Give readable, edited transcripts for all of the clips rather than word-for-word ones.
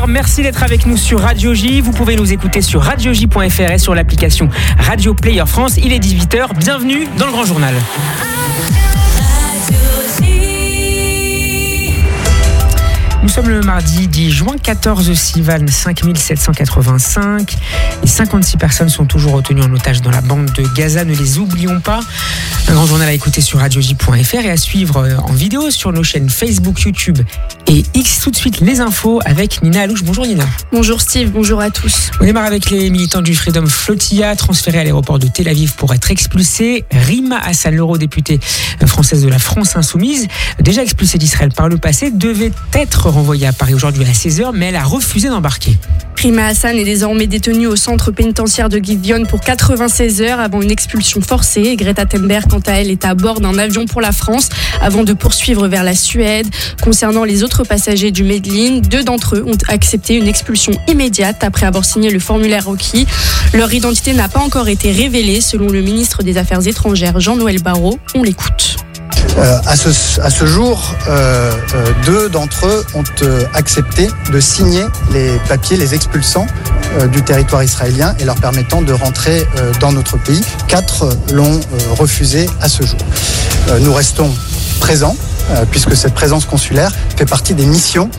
merci d'être avec nous sur Radio J. Vous pouvez nous écouter sur radioj.fr et sur l'application Radio Player France. Il est 18h, bienvenue dans le Grand Journal. Nous sommes le mardi 10 juin, 14 Sivan 5785 et 56 personnes sont toujours retenues en otage dans la bande de Gaza. Ne les oublions pas. Un grand journal à écouter sur radioj.fr et à suivre en vidéo sur nos chaînes Facebook, YouTube et X. Tout de suite, les infos avec Nina Alouche. Bonjour Nina. Bonjour Steve, bonjour à tous. On démarre avec les militants du Freedom Flotilla transférés à l'aéroport de Tel Aviv pour être expulsés. Rima Hassan, l'eurodéputée française de la France Insoumise, déjà expulsée d'Israël par le passé, devait être renvoyée à Paris aujourd'hui à 16h, mais elle a refusé d'embarquer. Rima Hassan est désormais détenue au centre pénitentiaire de Gideon pour 96 heures avant une expulsion forcée. Et Greta Thunberg, quant à elle, est à bord d'un avion pour la France avant de poursuivre vers la Suède. Concernant les autres passagers du Medellin, 2 d'entre eux ont accepté une expulsion immédiate après avoir signé le formulaire requis. Leur identité n'a pas encore été révélée, selon le ministre des Affaires étrangères Jean-Noël Barrot. On l'écoute. À ce jour, 2 d'entre eux ont accepté de signer les papiers les expulsant du territoire israélien et leur permettant de rentrer dans notre pays. 4 l'ont refusé à ce jour. Nous restons présents puisque cette présence consulaire fait partie des missions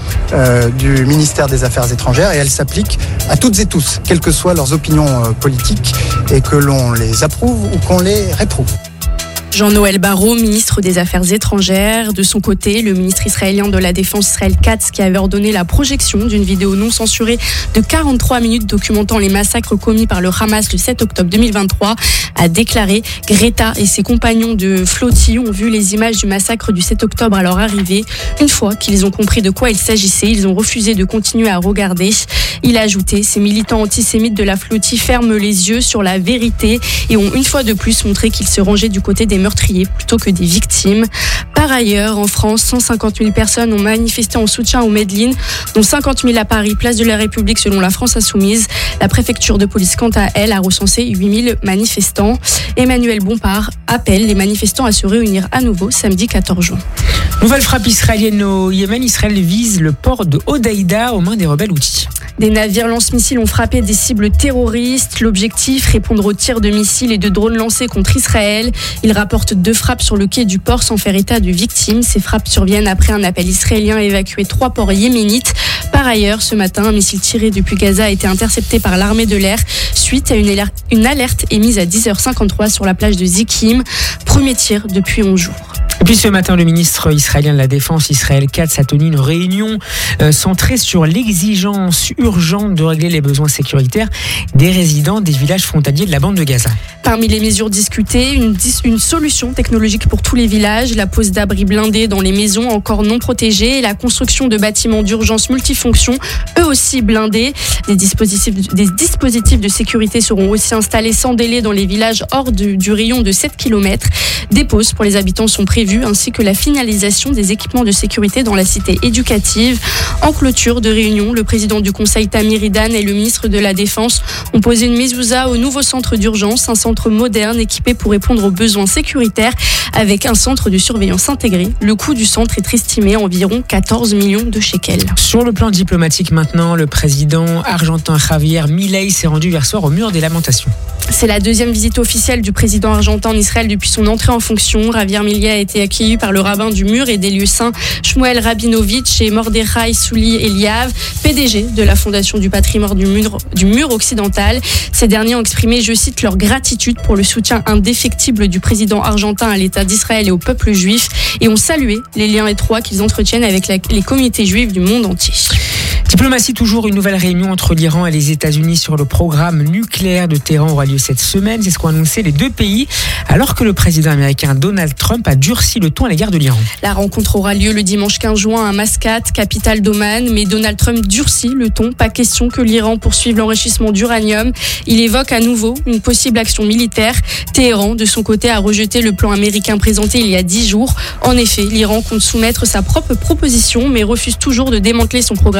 du ministère des Affaires étrangères et elle s'applique à toutes et tous, quelles que soient leurs opinions politiques et que l'on les approuve ou qu'on les réprouve. Jean-Noël Barrot, ministre des Affaires étrangères. De son côté, le ministre israélien de la Défense Israël Katz, qui avait ordonné la projection d'une vidéo non censurée de 43 minutes documentant les massacres commis par le Hamas le 7 octobre 2023, a déclaré « Greta et ses compagnons de flottille ont vu les images du massacre du 7 octobre à leur arrivée. Une fois qu'ils ont compris de quoi il s'agissait, ils ont refusé de continuer à regarder. » Il a ajouté « Ces militants antisémites de la flottille ferment les yeux sur la vérité et ont une fois de plus montré qu'ils se rangeaient du côté des meurtriers plutôt que des victimes. » Par ailleurs, en France, 150 000 personnes ont manifesté en soutien au Medellin, dont 50 000 à Paris, place de la République selon la France Insoumise. La préfecture de police, quant à elle, a recensé 8 000 manifestants. Emmanuel Bompard appelle les manifestants à se réunir à nouveau samedi 14 juin. Nouvelle frappe israélienne au Yémen. Israël vise le port de Hodeïda aux mains des rebelles houthis. Des navires lance-missiles ont frappé des cibles terroristes. L'objectif, répondre aux tirs de missiles et de drones lancés contre Israël. Ils rapportent 2 frappes sur le quai du port sans faire état de victimes. Ces frappes surviennent après un appel israélien à évacuer 3 ports yéménites. Par ailleurs, ce matin, un missile tiré depuis Gaza a été intercepté par l'armée de l'air suite à une alerte émise à 10h53 sur la plage de Zikim. Premier tir depuis 11 jours. Et puis ce matin, le ministre israélien de la Défense, Israël Katz, a tenu une réunion centrée sur l'exigence urgente de régler les besoins sécuritaires des résidents des villages frontaliers de la bande de Gaza. Parmi les mesures discutées, une solution technologique pour tous les villages, la pose d'abris blindés dans les maisons encore non protégées et la construction de bâtiments d'urgence multifonctions, eux aussi blindés. Des dispositifs de sécurité seront aussi installés sans délai dans les villages hors du rayon de 7 km. Des pauses pour les habitants sont prévues, ainsi que la finalisation des équipements de sécurité dans la cité éducative. En clôture de réunion, le président du Conseil Tamir Idan et le ministre de la Défense ont posé une mezouza au nouveau centre d'urgence, un centre moderne équipé pour répondre aux besoins sécuritaires avec un centre de surveillance intégré. Le coût du centre est estimé à environ 14 millions de shekels. Sur le plan diplomatique maintenant, le président argentin Javier Milei s'est rendu hier soir au mur des lamentations. C'est la 2e visite officielle du président argentin en Israël depuis son entrée en fonction. Javier Milei a été accueilli par le rabbin du mur et des lieux saints Shmuel Rabinovitch et Mordechai Souli Eliav, PDG de la Fondation du patrimoine du mur occidental. Ces derniers ont exprimé, je cite, leur gratitude pour le soutien indéfectible du président argentin à l'État d'Israël et au peuple juif et ont salué les liens étroits qu'ils entretiennent avec les communautés juives du monde entier. Diplomatie toujours, une nouvelle réunion entre l'Iran et les États-Unis sur le programme nucléaire de Téhéran aura lieu cette semaine. C'est ce qu'ont annoncé les 2 pays, alors que le président américain Donald Trump a durci le ton à l'égard de l'Iran. La rencontre aura lieu le dimanche 15 juin à Mascate, capitale d'Oman, mais Donald Trump durcit le ton. Pas question que l'Iran poursuive l'enrichissement d'uranium. Il évoque à nouveau une possible action militaire. Téhéran, de son côté, a rejeté le plan américain présenté il y a 10 jours. En effet, l'Iran compte soumettre sa propre proposition, mais refuse toujours de démanteler son programme nucléaire.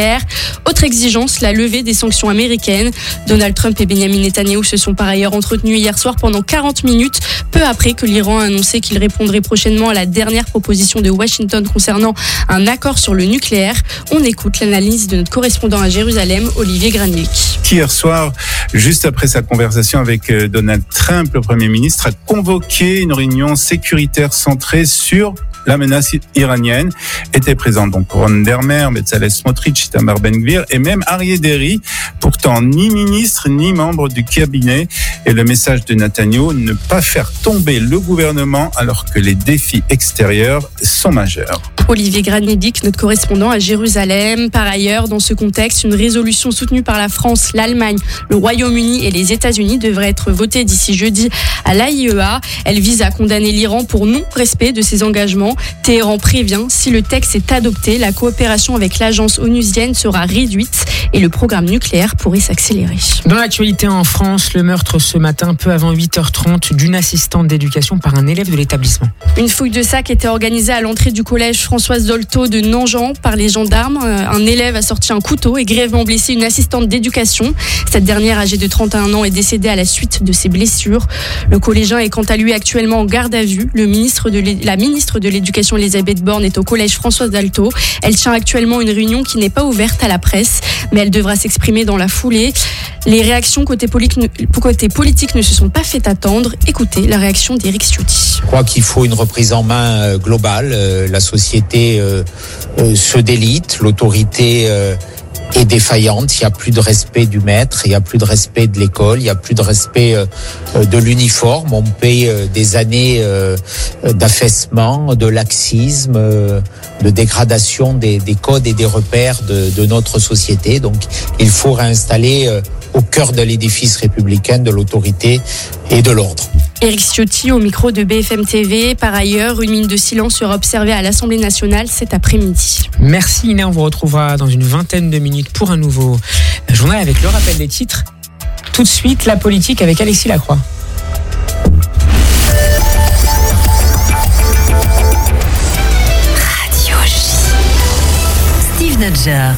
nucléaire. Autre exigence, la levée des sanctions américaines. Donald Trump et Benjamin Netanyahou se sont par ailleurs entretenus hier soir pendant 40 minutes, peu après que l'Iran a annoncé qu'il répondrait prochainement à la dernière proposition de Washington concernant un accord sur le nucléaire. On écoute l'analyse de notre correspondant à Jérusalem, Olivier Granlic. Hier soir, juste après sa conversation avec Donald Trump, le Premier ministre a convoqué une réunion sécuritaire centrée sur la menace iranienne. Étaient présents donc Ron Dermer, Bezalel Smotrich, Itamar Ben-Gvir et même Aryeh Deri, pourtant ni ministre ni membre du cabinet. Et le message de Netanyahou, ne pas faire tomber le gouvernement alors que les défis extérieurs sont majeurs. Olivier Granlic, notre correspondant à Jérusalem. Par ailleurs, dans ce contexte, une résolution soutenue par la France, l'Allemagne, le Royaume-Uni et les États-Unis devrait être votée d'ici jeudi à l'AIEA. Elle vise à condamner l'Iran pour non-respect de ses engagements. Téhéran prévient, si le texte est adopté, la coopération avec l'agence onusienne sera réduite et le programme nucléaire pourrait s'accélérer. Dans l'actualité en France, le meurtre ce matin, peu avant 8h30, d'une assistante d'éducation par un élève de l'établissement. Une fouille de sac était organisée à l'entrée du collège Françoise Dolto de Nangent par les gendarmes. Un élève a sorti un couteau et grièvement blessé une assistante d'éducation. Cette dernière, âgée de 31 ans, est décédée à la suite de ses blessures. Le collégien est quant à lui actuellement en garde à vue. La ministre de l'Éducation, Elisabeth Borne, est au collège Françoise Dolto. Elle tient actuellement une réunion qui n'est pas ouverte à la presse, mais elle devra s'exprimer dans la foulée. Les réactions côté politique ne se sont pas fait attendre. Écoutez la réaction d'Éric Ciotti. Je crois qu'il faut une reprise en main globale. La société se délite, l'autorité est défaillante, il n'y a plus de respect du maître, il n'y a plus de respect de l'école, il n'y a plus de respect de l'uniforme. On paye des années d'affaissement, de laxisme, de dégradation des codes et des repères de notre société. Donc il faut réinstaller au cœur de l'édifice républicain de l'autorité et de l'ordre. Éric Ciotti au micro de BFM TV. Par ailleurs, une minute de silence sera observée à l'Assemblée nationale cet après-midi. Merci Ina, on vous retrouvera dans une vingtaine de minutes pour un nouveau journal avec le rappel des titres. Tout de suite, la politique avec Alexis Lacroix. Radio J. Steve Nadjar.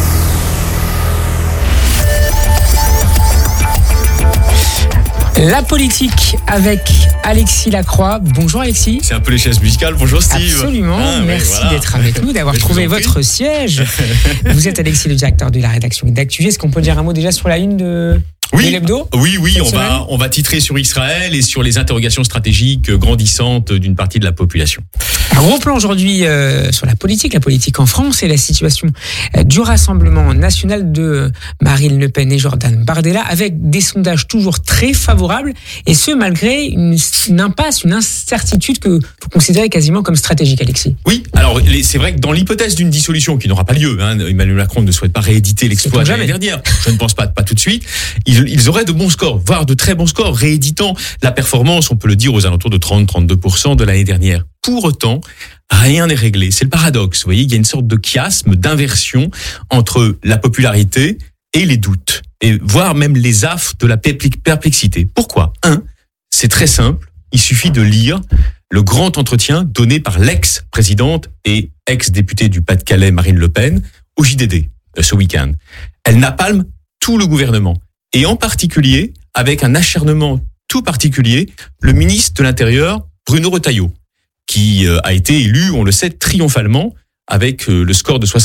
La politique avec Alexis Lacroix. Bonjour Alexis. C'est un peu les chaises musicales. Bonjour Steve. Absolument. Merci d'être avec nous, d'avoir trouvé votre siège. Vous êtes Alexis, le directeur de la rédaction d'Actu. Est-ce qu'on peut dire un mot déjà sur la une de l'hebdo ? Oui, on va titrer sur Israël et sur les interrogations stratégiques grandissantes d'une partie de la population. Un gros plan aujourd'hui sur la politique en France et la situation du Rassemblement national de Marine Le Pen et Jordan Bardella, avec des sondages toujours très favorables, et ce malgré une impasse, une incertitude que vous considérez quasiment comme stratégique, Alexis. Oui, alors c'est vrai que dans l'hypothèse d'une dissolution qui n'aura pas lieu, Emmanuel Macron ne souhaite pas rééditer l'exploit de l'année dernière, je ne pense pas tout de suite, ils auraient de bons scores, voire de très bons scores, rééditant la performance, on peut le dire, aux alentours de 30-32% de l'année dernière. Pour autant, rien n'est réglé. C'est le paradoxe. Vous voyez, il y a une sorte de chiasme, d'inversion entre la popularité et les doutes, et voire même les affres de la perplexité. Pourquoi ? C'est très simple. Il suffit de lire le grand entretien donné par l'ex-présidente et ex-députée du Pas-de-Calais, Marine Le Pen, au JDD ce week-end. Elle napalme tout le gouvernement, et en particulier, avec un acharnement tout particulier, le ministre de l'Intérieur, Bruno Retailleau, qui a été élu, on le sait, triomphalement, avec le score de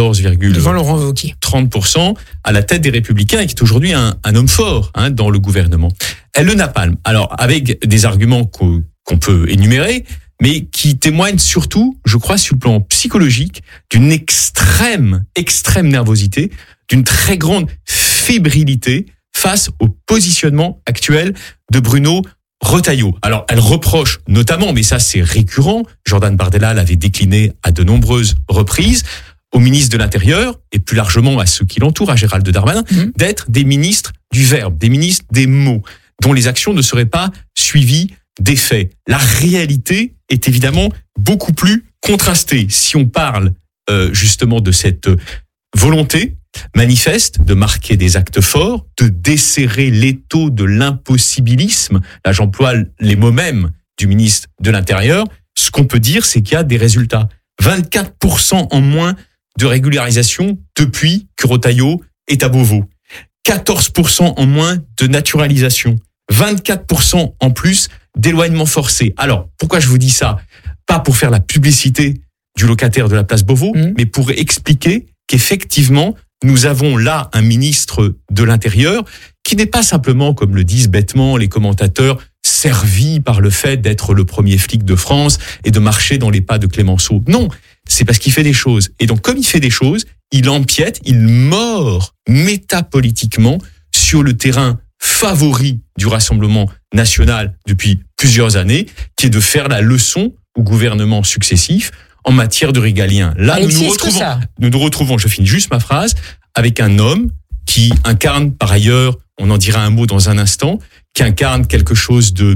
74,30% à la tête des Républicains, et qui est aujourd'hui un homme fort dans le gouvernement. Elle le napalme. Alors, avec des arguments qu'on peut énumérer, mais qui témoignent surtout, je crois, sur le plan psychologique, d'une extrême nervosité, d'une très grande fébrilité face au positionnement actuel de Bruno Retailleau. Alors, elle reproche notamment, mais ça c'est récurrent, Jordan Bardella l'avait décliné à de nombreuses reprises, au ministre de l'Intérieur, et plus largement à ceux qui l'entourent, à Gérald Darmanin, d'être des ministres du verbe, des ministres des mots, dont les actions ne seraient pas suivies des faits. La réalité est évidemment beaucoup plus contrastée. Si on parle justement de cette volonté manifeste de marquer des actes forts, de desserrer l'étau de l'impossibilisme, là j'emploie les mots mêmes du ministre de l'Intérieur, ce qu'on peut dire c'est qu'il y a des résultats. 24% en moins de régularisation depuis que Retailleau est à Beauvau. 14% en moins de naturalisation. 24% en plus d'éloignement forcé. Alors, pourquoi je vous dis ça? Pas pour faire la publicité du locataire de la place Beauvau, mais pour expliquer qu'effectivement, nous avons là un ministre de l'Intérieur qui n'est pas simplement, comme le disent bêtement les commentateurs, servi par le fait d'être le premier flic de France et de marcher dans les pas de Clémenceau. Non, c'est parce qu'il fait des choses. Et donc, comme il fait des choses, il empiète, il mord métapolitiquement sur le terrain favori du Rassemblement national depuis plusieurs années, qui est de faire la leçon aux gouvernements successifs en matière de régalien. Là, Alexis, nous nous retrouvons, je finis juste ma phrase, avec un homme qui incarne par ailleurs, on en dira un mot dans un instant, qui incarne quelque chose de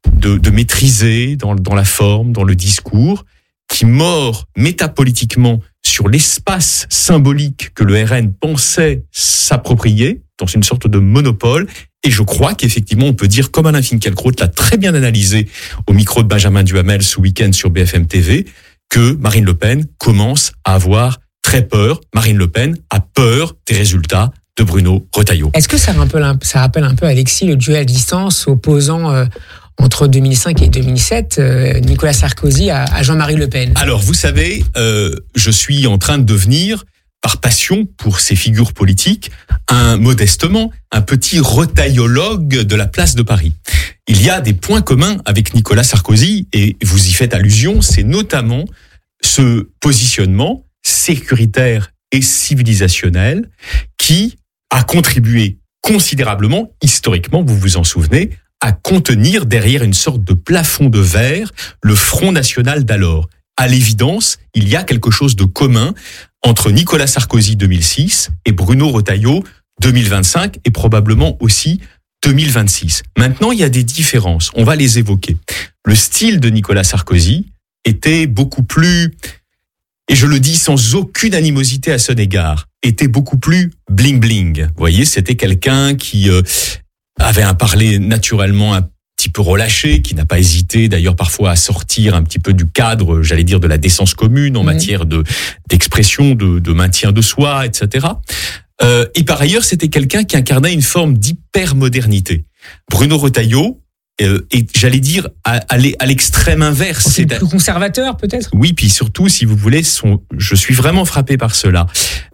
maîtrisé dans la forme, dans le discours, qui mord métapolitiquement sur l'espace symbolique que le RN pensait s'approprier dans une sorte de monopole. Et je crois qu'effectivement, on peut dire, comme Alain Finkielkraut l'a très bien analysé au micro de Benjamin Duhamel ce week-end sur BFM TV, que Marine Le Pen commence à avoir très peur. Marine Le Pen a peur des résultats de Bruno Retailleau. Est-ce que ça rappelle un peu, Alexis, le duel à distance opposant entre 2005 et 2007, Nicolas Sarkozy à Jean-Marie Le Pen? Alors, vous savez, je suis en train de devenir, par passion pour ces figures politiques, modestement, un petit retaillologue de la place de Paris. Il y a des points communs avec Nicolas Sarkozy, et vous y faites allusion, c'est notamment ce positionnement sécuritaire et civilisationnel qui a contribué considérablement, historiquement, vous vous en souvenez, à contenir derrière une sorte de plafond de verre le Front National d'alors. À l'évidence, il y a quelque chose de commun entre Nicolas Sarkozy 2006 et Bruno Retailleau 2025 et probablement aussi 2026. Maintenant, il y a des différences. On va les évoquer. Le style de Nicolas Sarkozy était beaucoup plus, et je le dis sans aucune animosité à son égard, était beaucoup plus bling-bling. Vous voyez, c'était quelqu'un qui avait un parler naturellement un petit peu relâché, qui n'a pas hésité d'ailleurs parfois à sortir un petit peu du cadre, j'allais dire, de la décence commune en matière d'expression, de maintien de soi, etc. Et par ailleurs, c'était quelqu'un qui incarnait une forme d'hypermodernité. Bruno Retailleau, et j'allais dire à l'extrême inverse. C'est plus conservateur peut-être? Oui, puis surtout, si vous voulez, je suis vraiment frappé par cela.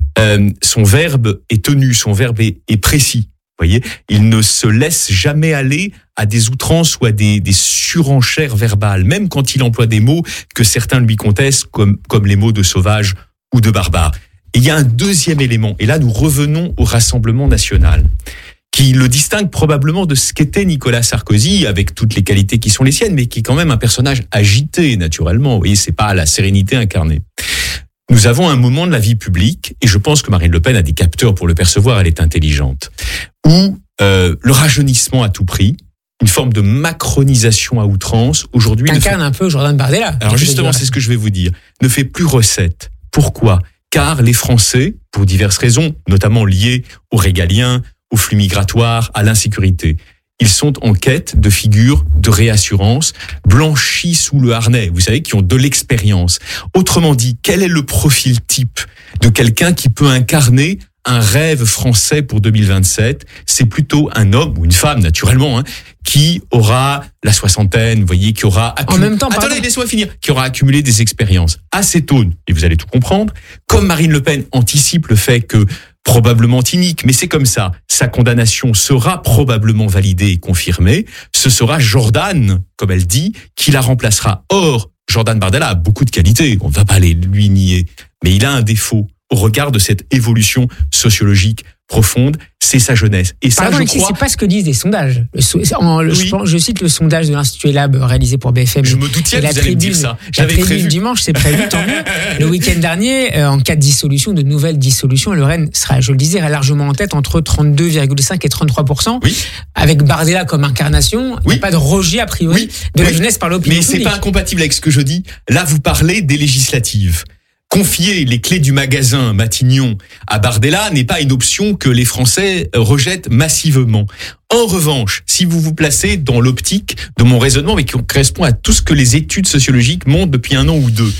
Son verbe est tenu, son verbe est précis. Vous voyez, il ne se laisse jamais aller à des outrances ou à des surenchères verbales, même quand il emploie des mots que certains lui contestent, comme les mots de sauvage ou de barbare. Et il y a un deuxième élément, et là nous revenons au Rassemblement national, qui le distingue probablement de ce qu'était Nicolas Sarkozy, avec toutes les qualités qui sont les siennes, mais qui est quand même un personnage agité naturellement. Vous voyez, c'est pas la sérénité incarnée. Nous avons un moment de la vie publique, et je pense que Marine Le Pen a des capteurs pour le percevoir, elle est intelligente, où le rajeunissement à tout prix, une forme de macronisation à outrance, aujourd'hui... Incarne un peu Jordan Bardella. Alors justement, c'est ce que je vais vous dire, ne fait plus recette. Pourquoi ? Car les Français, pour diverses raisons, notamment liées aux régaliens, aux flux migratoires, à l'insécurité, ils sont en quête de figures de réassurance, blanchies sous le harnais, vous savez, qui ont de l'expérience. Autrement dit, quel est le profil type de quelqu'un qui peut incarner un rêve français pour 2027? C'est plutôt un homme ou une femme, naturellement, qui aura la soixantaine, vous voyez, qui aura accumulé... En même temps, attendez, laissez-moi finir. Qui aura accumulé des expériences assez tôt, et vous allez tout comprendre. Comme Marine Le Pen anticipe le fait que, probablement inique, mais c'est comme ça, sa condamnation sera probablement validée et confirmée, ce sera Jordan, comme elle dit, qui la remplacera. Or, Jordan Bardella a beaucoup de qualités, on ne va pas lui nier, mais il a un défaut au regard de cette évolution sociologique profonde, c'est sa jeunesse. Et ça, je crois... C'est pas ce que disent les sondages. Je cite le sondage de l'Institut Lab réalisé pour BFM. Je me doutais que vous allez me dire ça. J'avais prévu. Dimanche, c'est prévu, tant mieux. Le week-end dernier, en cas de dissolution, de nouvelles dissolutions, le RN sera, je le disais, largement en tête entre 32,5 et 33%. Oui. Avec Bardella comme incarnation, il n'y a pas de rejet a priori de la jeunesse par l'opinion publique. Mais c'est pas incompatible avec ce que je dis. Là, vous parlez des législatives. Confier les clés du magasin Matignon à Bardella n'est pas une option que les Français rejettent massivement. En revanche, si vous vous placez dans l'optique de mon raisonnement, mais qui correspond à tout ce que les études sociologiques montrent depuis 1 an ou 2,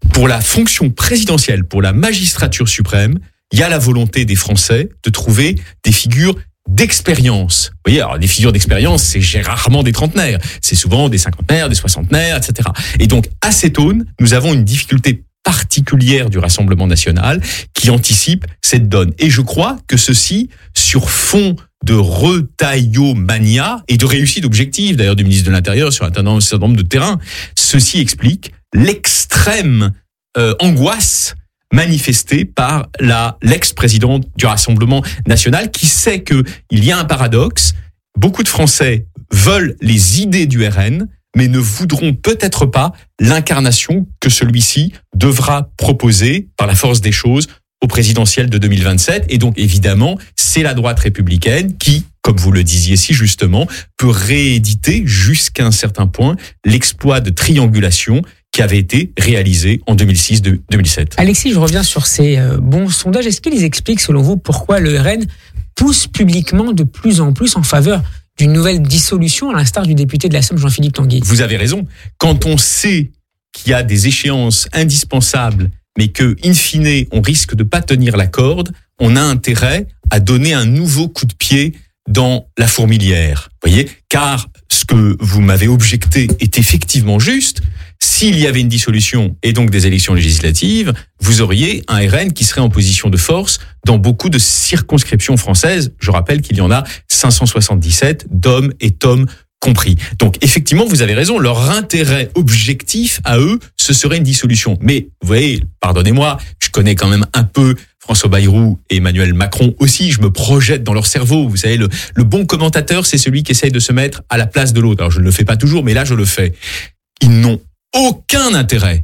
pour la fonction présidentielle, pour la magistrature suprême, il y a la volonté des Français de trouver des figures d'expérience. Vous voyez, alors des figures d'expérience, c'est rarement des trentenaires, c'est souvent des cinquantenaires, des soixantenaires, etc. Et donc, à cette aune, nous avons une difficulté particulière du Rassemblement national qui anticipe cette donne. Et je crois que ceci, sur fond de retaillomania et de réussite objective, d'ailleurs, du ministre de l'Intérieur sur un certain nombre de terrains, ceci explique l'extrême angoisse manifestée par l'ex-présidente du Rassemblement national qui sait qu'il y a un paradoxe. Beaucoup de Français veulent les idées du RN, mais ne voudront peut-être pas l'incarnation que celui-ci devra proposer par la force des choses au présidentiel de 2027. Et donc, évidemment, c'est la droite républicaine qui, comme vous le disiez si justement, peut rééditer jusqu'à un certain point l'exploit de triangulation qui avait été réalisé en 2006-2007. Alexis, je reviens sur ces bons sondages. Est-ce qu'ils expliquent, selon vous, pourquoi le RN pousse publiquement de plus en plus en faveur d'une nouvelle dissolution, à l'instar du député de la Somme, Jean-Philippe Tanguy? Vous avez raison. Quand on sait qu'il y a des échéances indispensables, mais que, in fine, on risque de pas tenir la corde, on a intérêt à donner un nouveau coup de pied dans la fourmilière. Voyez, car ce que vous m'avez objecté est effectivement juste. S'il y avait une dissolution et donc des élections législatives, vous auriez un RN qui serait en position de force dans beaucoup de circonscriptions françaises. Je rappelle qu'il y en a 577, d'hommes et tomes compris. Donc effectivement, vous avez raison, leur intérêt objectif à eux, ce serait une dissolution. Mais vous voyez, pardonnez-moi, je connais quand même un peu François Bayrou et Emmanuel Macron aussi, je me projette dans leur cerveau. Vous savez, le bon commentateur, c'est celui qui essaye de se mettre à la place de l'autre. Alors je ne le fais pas toujours, mais là je le fais. Ils n'ont aucun intérêt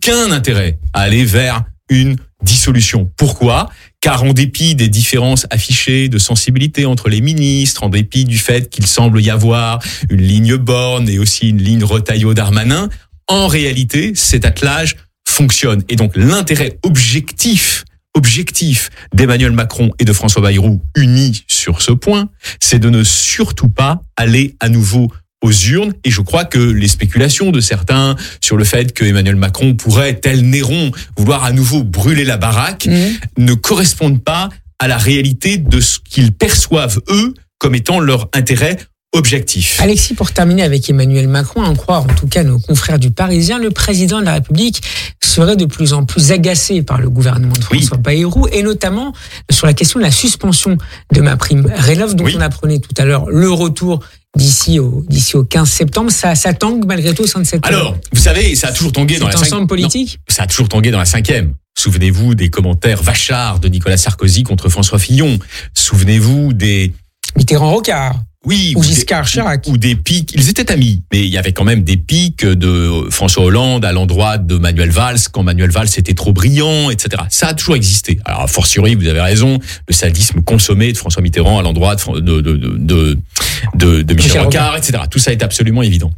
à aller vers une dissolution. Pourquoi ? Car en dépit des différences affichées de sensibilité entre les ministres, en dépit du fait qu'il semble y avoir une ligne Borne et aussi une ligne Retailleau-Darmanin, en réalité, cet attelage fonctionne. Et donc l'intérêt objectif d'Emmanuel Macron et de François Bayrou unis sur ce point, c'est de ne surtout pas aller à nouveau aux urnes. Et je crois que les spéculations de certains sur le fait que Emmanuel Macron pourrait, tel Néron, vouloir à nouveau brûler la baraque, ne correspondent pas à la réalité de ce qu'ils perçoivent, eux, comme étant leur intérêt objectif. Alexis, pour terminer avec Emmanuel Macron, à en croire en tout cas nos confrères du Parisien, le président de la République serait de plus en plus agacé par le gouvernement de François Bayrou, et notamment sur la question de la suspension de MaPrimeRénov', dont on apprenait tout à l'heure le retour d'ici au 15 septembre. Ça tangue malgré tout au sein de cette... Alors, vous savez, ça a toujours tangué dans la ensemble politique. Ça a toujours tangué dans la 5e. Souvenez-vous des commentaires vachards de Nicolas Sarkozy contre François Fillon. Souvenez-vous des... Mitterrand-Rocard. Oui, ou Giscard Chirac. Ou des pics. Ils étaient amis, mais il y avait quand même des pics de François Hollande à l'endroit de Manuel Valls, quand Manuel Valls était trop brillant, etc. Ça a toujours existé. Alors, a fortiori, vous avez raison, le sadisme consommé de François Mitterrand à l'endroit de Michel Rocard, etc. Tout ça est absolument évident.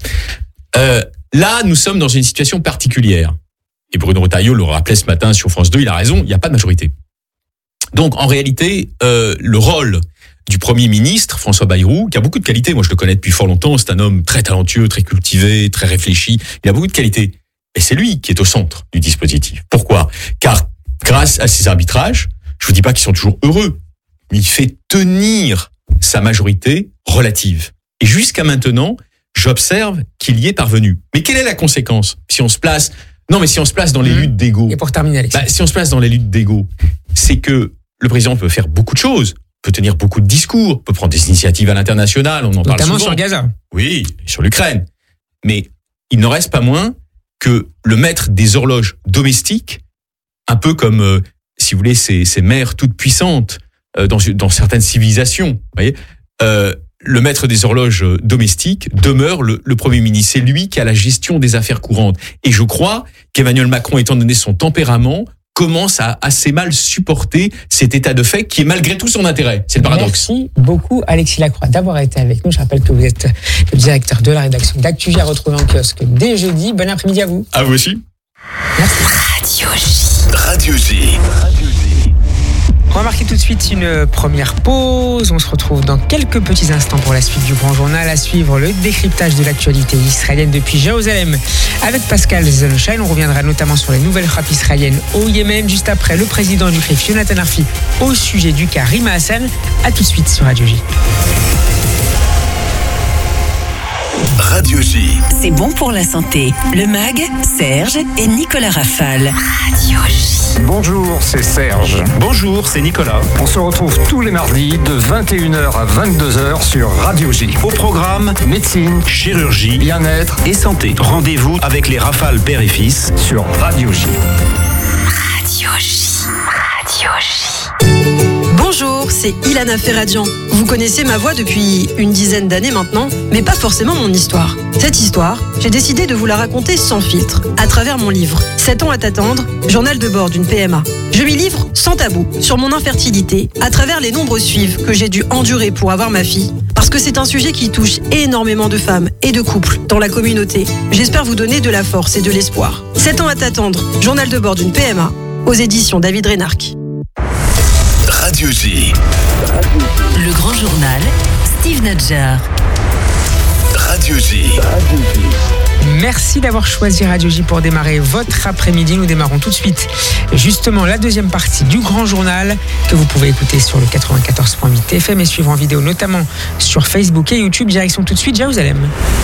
Là, nous sommes dans une situation particulière. Et Bruno Retailleau le rappelait ce matin sur France 2, il a raison, il n'y a pas de majorité. Donc, en réalité, le rôle du Premier ministre, François Bayrou, qui a beaucoup de qualités, moi je le connais depuis fort longtemps, c'est un homme très talentueux, très cultivé, très réfléchi, il a beaucoup de qualités. Et c'est lui qui est au centre du dispositif. Pourquoi ? Car grâce à ses arbitrages, je vous dis pas qu'ils sont toujours heureux, mais il fait tenir sa majorité relative. Et jusqu'à maintenant, j'observe qu'il y est parvenu. Mais quelle est la conséquence ? Si on se place dans les luttes d'ego. Et pour terminer, Alexis. Si on se place dans les luttes d'ego, c'est que le président peut faire beaucoup de choses, peut tenir beaucoup de discours, peut prendre des initiatives à l'international, on en parle souvent. Notamment sur Gaza. Oui, sur l'Ukraine. Mais il n'en reste pas moins que le maître des horloges domestiques, un peu comme, si vous voulez, ces mères toutes puissantes dans certaines civilisations, vous voyez, le maître des horloges domestiques demeure le Premier ministre. C'est lui qui a la gestion des affaires courantes. Et je crois qu'Emmanuel Macron, étant donné son tempérament, commence à assez mal supporter cet état de fait qui est malgré tout son intérêt. C'est le paradoxe. Merci beaucoup Alexis Lacroix d'avoir été avec nous. Je rappelle que vous êtes le directeur de la rédaction d'Actu-Vie à retrouver en kiosque dès jeudi. Bon après-midi à vous. À vous aussi. Merci. Radio J. Remarque marquer tout de suite une première pause. On se retrouve dans quelques petits instants pour la suite du Grand Journal. À suivre le décryptage de l'actualité israélienne depuis Jérusalem avec Pascal Sunshine. On reviendra notamment sur les nouvelles frappes israéliennes au Yémen. Juste après, le président du CRIF, Yonatan Arfi, au sujet du cas Rima Hassan. A tout de suite sur Radio J. Radio J. C'est bon pour la santé. Le MAG, Serge et Nicolas Rafale. Radio J. Bonjour, c'est Serge. Bonjour, c'est Nicolas. On se retrouve tous les mardis de 21h à 22h sur Radio J. Au programme, médecine, chirurgie, bien-être et santé. Rendez-vous avec les Rafales père et fils sur Radio J. Radio J. Radio J. Bonjour, c'est Ilana Ferradian. Vous connaissez ma voix depuis une dizaine d'années maintenant, mais pas forcément mon histoire. Cette histoire, j'ai décidé de vous la raconter sans filtre, à travers mon livre « 7 ans à t'attendre, journal de bord d'une PMA ». Je m'y livre sans tabou, sur mon infertilité, à travers les nombreuses FIV que j'ai dû endurer pour avoir ma fille. Parce que c'est un sujet qui touche énormément de femmes et de couples dans la communauté. J'espère vous donner de la force et de l'espoir. 7 ans à t'attendre, journal de bord d'une PMA, aux éditions David Reynark. Radio J. Le Grand Journal, Steve Nadjar. Radio J. Merci d'avoir choisi Radio J pour démarrer votre après-midi. Nous démarrons tout de suite justement la deuxième partie du Grand Journal que vous pouvez écouter sur le 94.8 FM et suivre en vidéo notamment sur Facebook et YouTube. Direction tout de suite Jérusalem.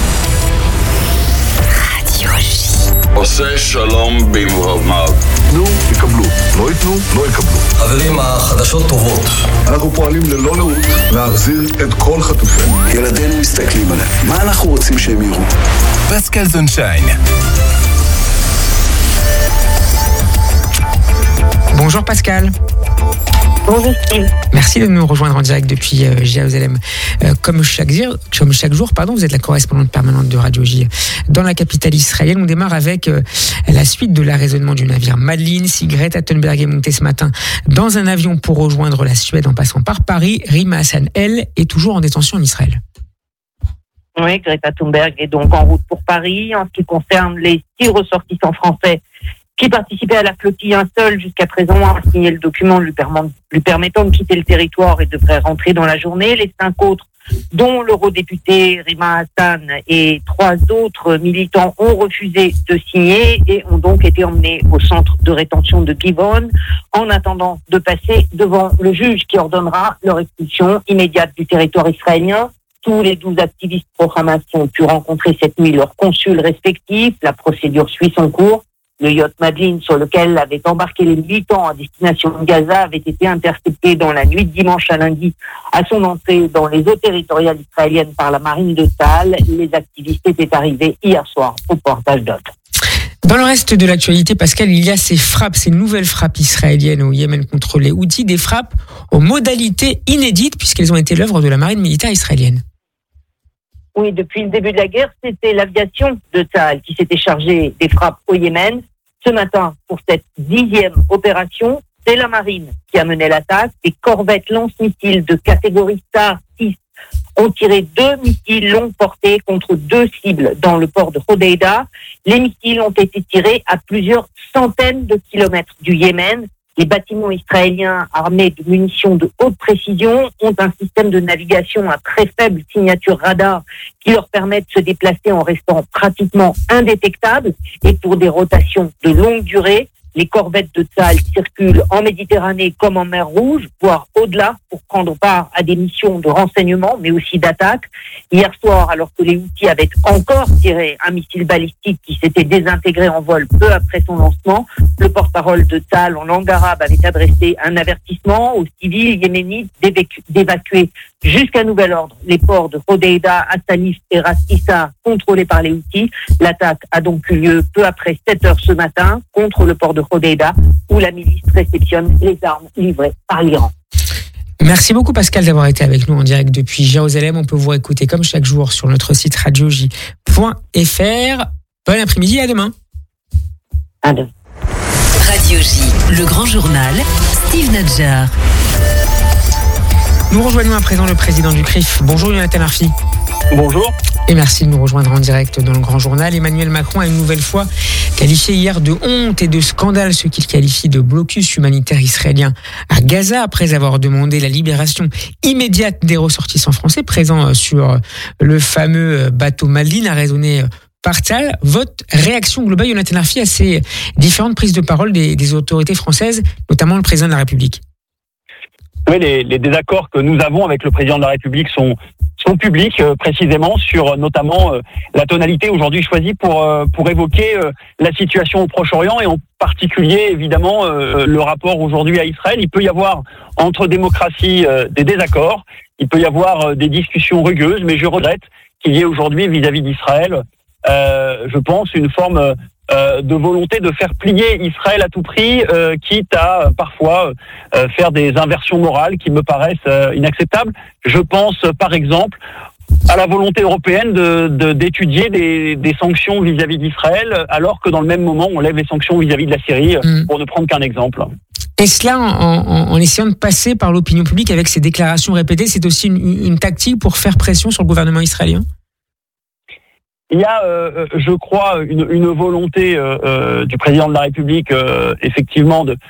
Radio J. עושה שלום במרומיו. תנו, יקבלו. לא ייתנו, לא יקבלו. חברים, החדשות טובות. אנחנו פועלים ללא לאות להחזיר את כל חטופינו. ילדינו מסתכלים עליהם. מה אנחנו רוצים שהם יראו? Pascal Sunshine. Bonjour Pascal. Bonjour Steve. Merci de nous rejoindre en direct depuis Jérusalem. Comme chaque jour, vous êtes la correspondante permanente de Radio J dans la capitale israélienne. On démarre avec la suite de l'arraisonnement du navire Madeleine. Si Greta Thunberg est montée ce matin dans un avion pour rejoindre la Suède en passant par Paris, Rima Hassan, elle, est toujours en détention en Israël. Oui, Greta Thunberg est donc en route pour Paris. En ce qui concerne les 6 ressortissants français qui participaient à la flottille, un seul jusqu'à présent a signé le document lui permettant de quitter le territoire et devrait rentrer dans la journée. Les 5 autres, dont l'eurodéputé Rima Hassan et 3 autres militants, ont refusé de signer et ont donc été emmenés au centre de rétention de Givon en attendant de passer devant le juge qui ordonnera leur expulsion immédiate du territoire israélien. Tous les 12 activistes pro-Hamas ont pu rencontrer cette nuit leurs consuls respectifs. La procédure suit son cours. Le yacht Madeleine, sur lequel avaient embarqué les militants à destination de Gaza, avait été intercepté dans la nuit de dimanche à lundi à son entrée dans les eaux territoriales israéliennes par la marine de Tsahal. Les activistes étaient arrivés hier soir au port d'Ashdod. Dans le reste de l'actualité, Pascal, il y a ces nouvelles frappes israéliennes au Yémen contre les Houthis, des frappes aux modalités inédites puisqu'elles ont été l'œuvre de la marine militaire israélienne. Oui, depuis le début de la guerre, c'était l'aviation de Tsahal qui s'était chargée des frappes au Yémen. Ce matin, pour cette 10e opération, c'est la marine qui a mené l'attaque. Des corvettes lance-missiles de catégorie Star 6 ont tiré 2 missiles longue portée contre 2 cibles dans le port de Hodeida. Les missiles ont été tirés à plusieurs centaines de kilomètres du Yémen. Les bâtiments israéliens armés de munitions de haute précision ont un système de navigation à très faible signature radar qui leur permet de se déplacer en restant pratiquement indétectables. Et pour des rotations de longue durée, les corvettes de Tsahal circulent en Méditerranée comme en mer Rouge, voire au-delà, pour prendre part à des missions de renseignement, mais aussi d'attaque. Hier soir, alors que les Houthis avaient encore tiré un missile balistique qui s'était désintégré en vol peu après son lancement, le porte-parole de Tsahal en langue arabe avait adressé un avertissement aux civils yéménites d'évacuer jusqu'à nouvel ordre les ports de Hodeida, Assalif et Ras Issa contrôlés par les Houthis. L'attaque a donc eu lieu peu après 7h ce matin contre le port de Hodeida où la milice réceptionne les armes livrées par l'Iran. Merci beaucoup Pascal d'avoir été avec nous en direct depuis Jérusalem. On peut vous écouter comme chaque jour sur notre site radioj.fr. Bon après-midi, à demain. À demain. Radio J, le Grand Journal, Steve Nadjar. Nous rejoignons à présent le président du CRIF. Bonjour Yonatan Arfi. Bonjour. Et merci de nous rejoindre en direct dans le Grand Journal. Emmanuel Macron a une nouvelle fois qualifié hier de honte et de scandale ce qu'il qualifie de blocus humanitaire israélien à Gaza après avoir demandé la libération immédiate des ressortissants français présents sur le fameux bateau Madeleine, a raisonné par Tzahal. Votre réaction globale, Yonatan Arfi, à ces différentes prises de parole des autorités françaises, notamment le président de la République? Oui, les désaccords que nous avons avec le président de la République sont publics, précisément sur notamment la tonalité aujourd'hui choisie pour évoquer la situation au Proche-Orient et en particulier évidemment le rapport aujourd'hui à Israël. Il peut y avoir entre démocraties des désaccords, il peut y avoir des discussions rugueuses, mais je regrette qu'il y ait aujourd'hui vis-à-vis d'Israël, je pense, une forme de volonté de faire plier Israël à tout prix, quitte à parfois faire des inversions morales qui me paraissent inacceptables. Je pense par exemple à la volonté européenne d'étudier des sanctions vis-à-vis d'Israël, alors que dans le même moment on lève les sanctions vis-à-vis de la Syrie, pour ne prendre qu'un exemple. Et cela, en essayant de passer par l'opinion publique avec ces déclarations répétées, c'est aussi une tactique pour faire pression sur le gouvernement israélien? Il y a, je crois, une volonté du président de la République, effectivement, de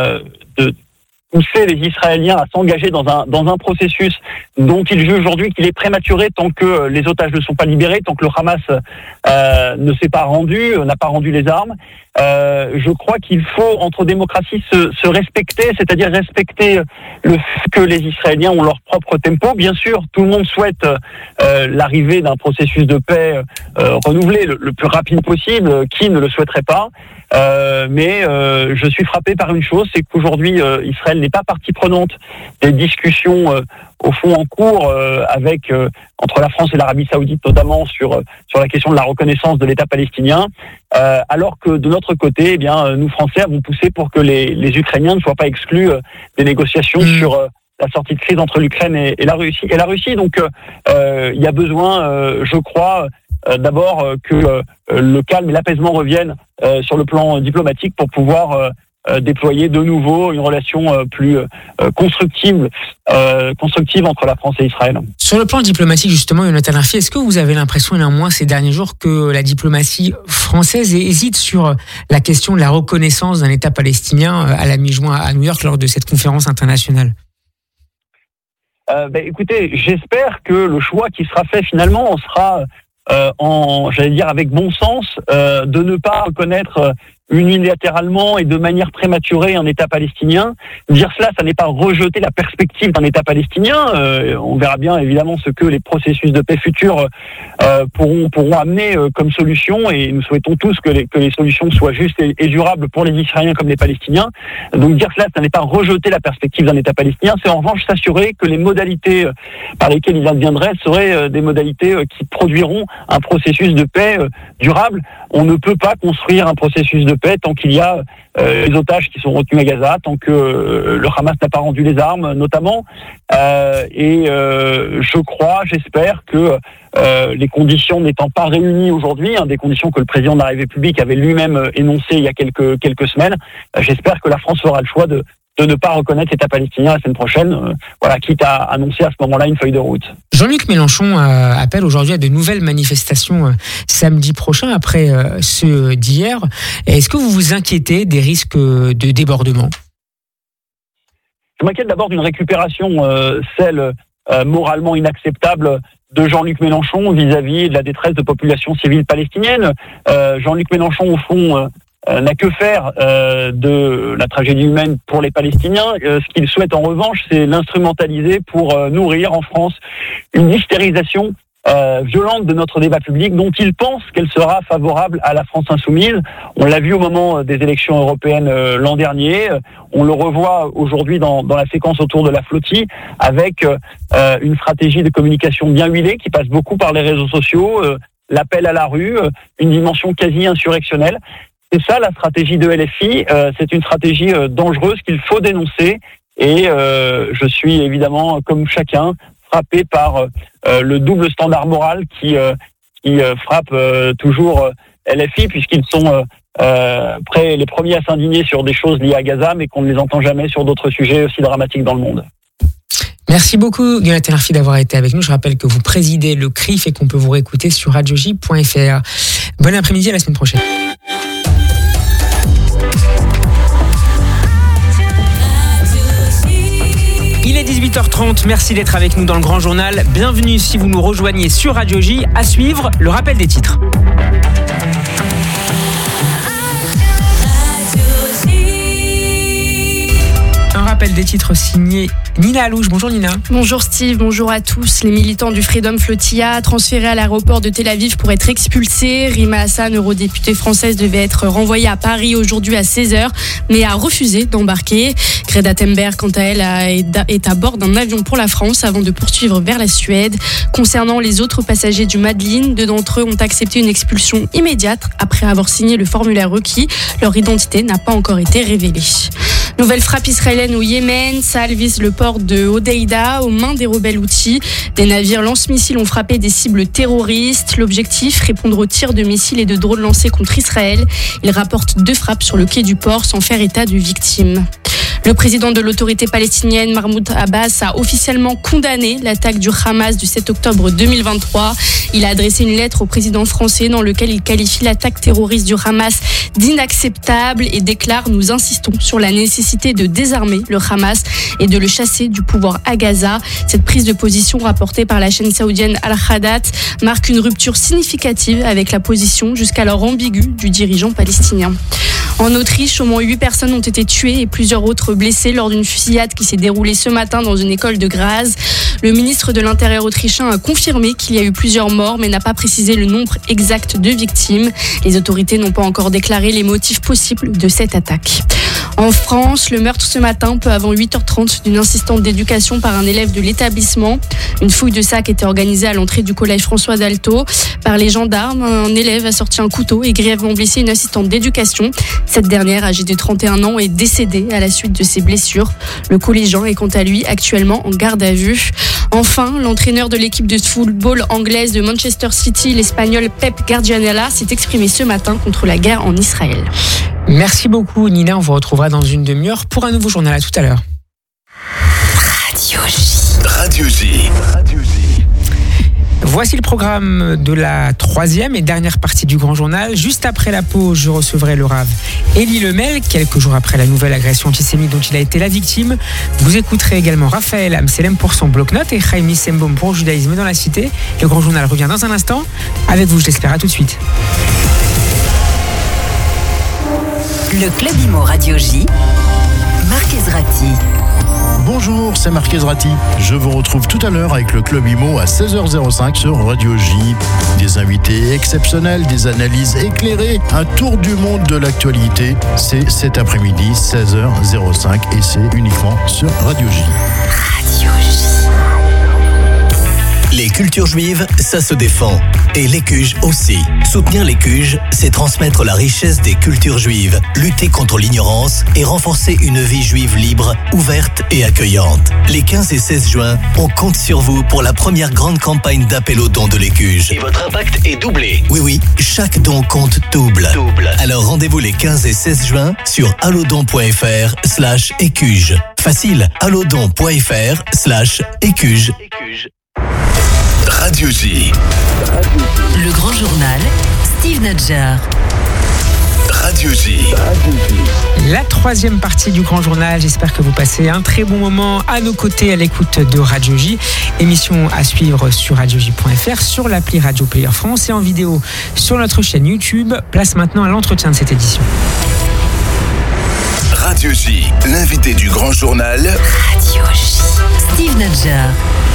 pousser les Israéliens à s'engager dans un processus dont il juge aujourd'hui qu'il est prématuré tant que les otages ne sont pas libérés, tant que le Hamas ne s'est pas rendu, n'a pas rendu les armes. Je crois qu'il faut, entre démocraties, se respecter, c'est-à-dire respecter le fait que les Israéliens ont leur propre tempo. Bien sûr, tout le monde souhaite l'arrivée d'un processus de paix renouvelé le plus rapide possible. Qui ne le souhaiterait pas? Mais je suis frappé par une chose, c'est qu'aujourd'hui Israël n'est pas partie prenante des discussions au fond en cours avec entre la France et l'Arabie Saoudite, notamment sur la question de la reconnaissance de l'État palestinien, alors que de notre côté, eh bien, nous Français avons poussé pour que les Ukrainiens ne soient pas exclus des négociations sur la sortie de crise entre l'Ukraine et la Russie. Donc, il y a besoin, je crois, d'abord que le calme et l'apaisement reviennent sur le plan diplomatique pour pouvoir déployer de nouveau une relation plus constructive entre la France et Israël. Sur le plan diplomatique, justement, Yonatan Arfi, est-ce que vous avez l'impression, néanmoins, ces derniers jours, que la diplomatie française hésite sur la question de la reconnaissance d'un État palestinien à la mi-juin à New York lors de cette conférence internationale? Écoutez, j'espère que le choix qui sera fait finalement sera j'allais dire avec bon sens, de ne pas reconnaître unilatéralement et de manière prématurée un État palestinien. Dire cela, ça n'est pas rejeter la perspective d'un État palestinien. On verra bien évidemment ce que les processus de paix futurs pourront amener comme solution, et nous souhaitons tous que les solutions soient justes et durables pour les Israéliens comme les Palestiniens. Donc dire cela, ça n'est pas rejeter la perspective d'un État palestinien, c'est en revanche s'assurer que les modalités par lesquelles il adviendrait seraient des modalités qui produiront un processus de paix durable. On ne peut pas construire un processus de paix tant qu'il y a les otages qui sont retenus à Gaza, tant que le Hamas n'a pas rendu les armes, notamment. Je crois, j'espère que les conditions n'étant pas réunies aujourd'hui, des conditions que le président de la République avait lui-même énoncées il y a quelques semaines, j'espère que la France fera le choix de ne pas reconnaître l'État palestinien la semaine prochaine, quitte à annoncer à ce moment-là une feuille de route. Jean-Luc Mélenchon appelle aujourd'hui à de nouvelles manifestations samedi prochain après ceux d'hier. Est-ce que vous vous inquiétez des risques de débordement? Je m'inquiète d'abord d'une récupération, celle moralement inacceptable de Jean-Luc Mélenchon vis-à-vis de la détresse de populations civiles palestiniennes. Jean-Luc Mélenchon, au fond, n'a que faire de la tragédie humaine pour les Palestiniens. Ce qu'il souhaite en revanche, c'est l'instrumentaliser pour nourrir en France une hystérisation violente de notre débat public dont il pense qu'elle sera favorable à la France insoumise. On l'a vu au moment des élections européennes l'an dernier. On le revoit aujourd'hui dans la séquence autour de la flottille avec une stratégie de communication bien huilée qui passe beaucoup par les réseaux sociaux, l'appel à la rue, une dimension quasi insurrectionnelle. C'est ça la stratégie de LFI, c'est une stratégie dangereuse qu'il faut dénoncer, et je suis évidemment, comme chacun, frappé par le double standard moral qui frappe toujours LFI, puisqu'ils sont les premiers à s'indigner sur des choses liées à Gaza, mais qu'on ne les entend jamais sur d'autres sujets aussi dramatiques dans le monde. Merci beaucoup, Jonathan Arfi, d'avoir été avec nous. Je rappelle que vous présidez le CRIF et qu'on peut vous réécouter sur radioj.fr. Bon après-midi, à la semaine prochaine. Il est 18h30, merci d'être avec nous dans le Grand Journal. Bienvenue si vous nous rejoignez sur Radio J. À suivre, le rappel des titres. Un rappel des titres signé Nina Alouche. Bonjour Nina. Bonjour Steve, bonjour à tous. Les militants du Freedom Flotilla transférés à l'aéroport de Tel Aviv pour être expulsés. Rima Hassan, eurodéputée française, devait être renvoyée à Paris aujourd'hui à 16h, mais a refusé d'embarquer. Greta Thunberg, quant à elle, est à bord d'un avion pour la France avant de poursuivre vers la Suède. Concernant les autres passagers du Madeleine, 2 d'entre eux ont accepté une expulsion immédiate après avoir signé le formulaire requis. Leur identité n'a pas encore été révélée. Nouvelle frappe israélienne au Yémen. Tsahal vise le port de Hodeïda aux mains des rebelles Houthis. Des navires lance-missiles ont frappé des cibles terroristes. L'objectif, répondre aux tirs de missiles et de drones lancés contre Israël. Il rapporte 2 frappes sur le quai du port sans faire état de victimes. Le président de l'autorité palestinienne, Mahmoud Abbas, a officiellement condamné l'attaque du Hamas du 7 octobre 2023. Il a adressé une lettre au président français dans laquelle il qualifie l'attaque terroriste du Hamas d'inacceptable et déclare « Nous insistons sur la nécessité de désarmer le Hamas et de le chasser du pouvoir à Gaza ». Cette prise de position rapportée par la chaîne saoudienne Al-Hadat marque une rupture significative avec la position jusqu'alors ambiguë du dirigeant palestinien. En Autriche, au moins 8 personnes ont été tuées et plusieurs autres blessées lors d'une fusillade qui s'est déroulée ce matin dans une école de Graz. Le ministre de l'Intérieur autrichien a confirmé qu'il y a eu plusieurs morts, mais n'a pas précisé le nombre exact de victimes. Les autorités n'ont pas encore déclaré les motifs possibles de cette attaque. En France, le meurtre ce matin, peu avant 8h30, d'une assistante d'éducation par un élève de l'établissement. Une fouille de sac était organisée à l'entrée du collège François d'Alto. Par les gendarmes, un élève a sorti un couteau et grièvement blessé une assistante d'éducation. Cette dernière, âgée de 31 ans, est décédée à la suite de ses blessures. Le collégien est quant à lui actuellement en garde à vue. Enfin, l'entraîneur de l'équipe de football anglaise de Manchester City, l'Espagnol Pep Guardiola, s'est exprimé ce matin contre la guerre en Israël. Merci beaucoup Nina, on vous retrouvera dans une demi-heure pour un nouveau journal. À tout à l'heure. Radio J. Radio J. Voici le programme de la 3e et dernière partie du Grand Journal. Juste après la pause, je recevrai le Rav Elie Lemel, quelques jours après la nouvelle agression antisémite dont il a été la victime. Vous écouterez également Raphaël Amselem pour son bloc-notes et Chaim Nissenbaum pour Judaïsme dans la Cité. Le Grand Journal revient dans un instant. Avec vous, je l'espère. À tout de suite. Le Club Imo Radio J, Marc Ezrati. Bonjour, c'est Marc Ezrati. Je vous retrouve tout à l'heure avec le Club Imo à 16h05 sur Radio J. Des invités exceptionnels, des analyses éclairées, un tour du monde de l'actualité. C'est cet après-midi, 16h05 et c'est uniquement sur Radio J. Radio J. Les cultures juives, ça se défend. Et l'Écuge aussi. Soutenir l'Écuge, c'est transmettre la richesse des cultures juives, lutter contre l'ignorance et renforcer une vie juive libre, ouverte et accueillante. Les 15 et 16 juin, on compte sur vous pour la première grande campagne d'appel aux dons de l'Écuge. Et votre impact est doublé. Oui, chaque don compte double. Alors rendez-vous les 15 et 16 juin sur allodon.fr/écuge. Facile, allodon.fr/écuge. Radio J. Le Grand Journal, Steve Nadjar. Radio J. La 3e partie du Grand Journal. J'espère que vous passez un très bon moment à nos côtés à l'écoute de Radio J. Émission à suivre sur radioj.fr, sur l'appli Radio Player France et en vidéo sur notre chaîne YouTube. Place maintenant à l'entretien de cette édition. Radio J, l'invité du Grand Journal. Radio J. Steve Nadjar.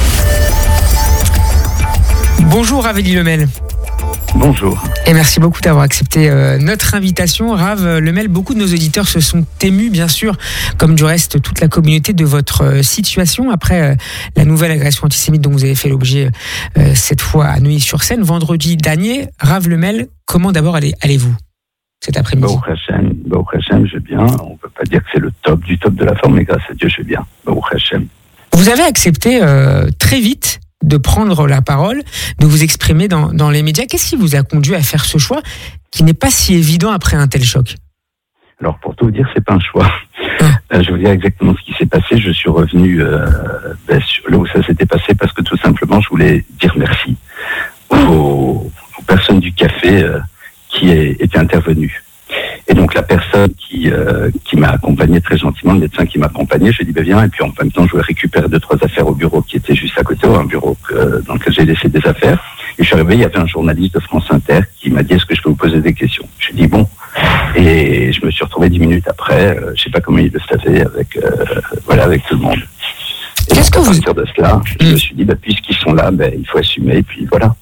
Bonjour Rav Elie Lemel. Bonjour. Et merci beaucoup d'avoir accepté notre invitation. Rav Lemel, beaucoup de nos auditeurs se sont émus, bien sûr, comme du reste toute la communauté, de votre situation après la nouvelle agression antisémite dont vous avez fait l'objet cette fois à Neuilly-sur-Seine, vendredi dernier. Rav Lemel, comment d'abord allez-vous cet après-midi? Baruch Hashem, je vais bien. On ne peut pas dire que c'est le top du top de la forme, mais grâce à Dieu, je vais bien. Baruch Hashem. Vous avez accepté très vite de prendre la parole, de vous exprimer dans les médias. Qu'est-ce qui vous a conduit à faire ce choix qui n'est pas si évident après un tel choc? Alors, pour tout vous dire, c'est pas un choix. Je vais vous dire exactement ce qui s'est passé. Je suis revenu sur là où ça s'était passé parce que tout simplement, je voulais dire merci aux personnes du café qui étaient intervenues. Et donc la personne qui m'a accompagné très gentiment, le médecin qui m'a accompagné, je lui ai dit viens, et puis en même temps je voulais récupérer 2-3 affaires au bureau qui était juste à côté, un bureau dans lequel j'ai laissé des affaires. Et je suis arrivé, il y avait un journaliste de France Inter qui m'a dit est-ce que je peux vous poser des questions? Je lui ai dit bon. Et je me suis retrouvé 10 minutes après, je sais pas comment il le savait, avec tout le monde. Et donc, à partir de cela, je me suis dit puisqu'ils sont là, il faut assumer, et puis voilà.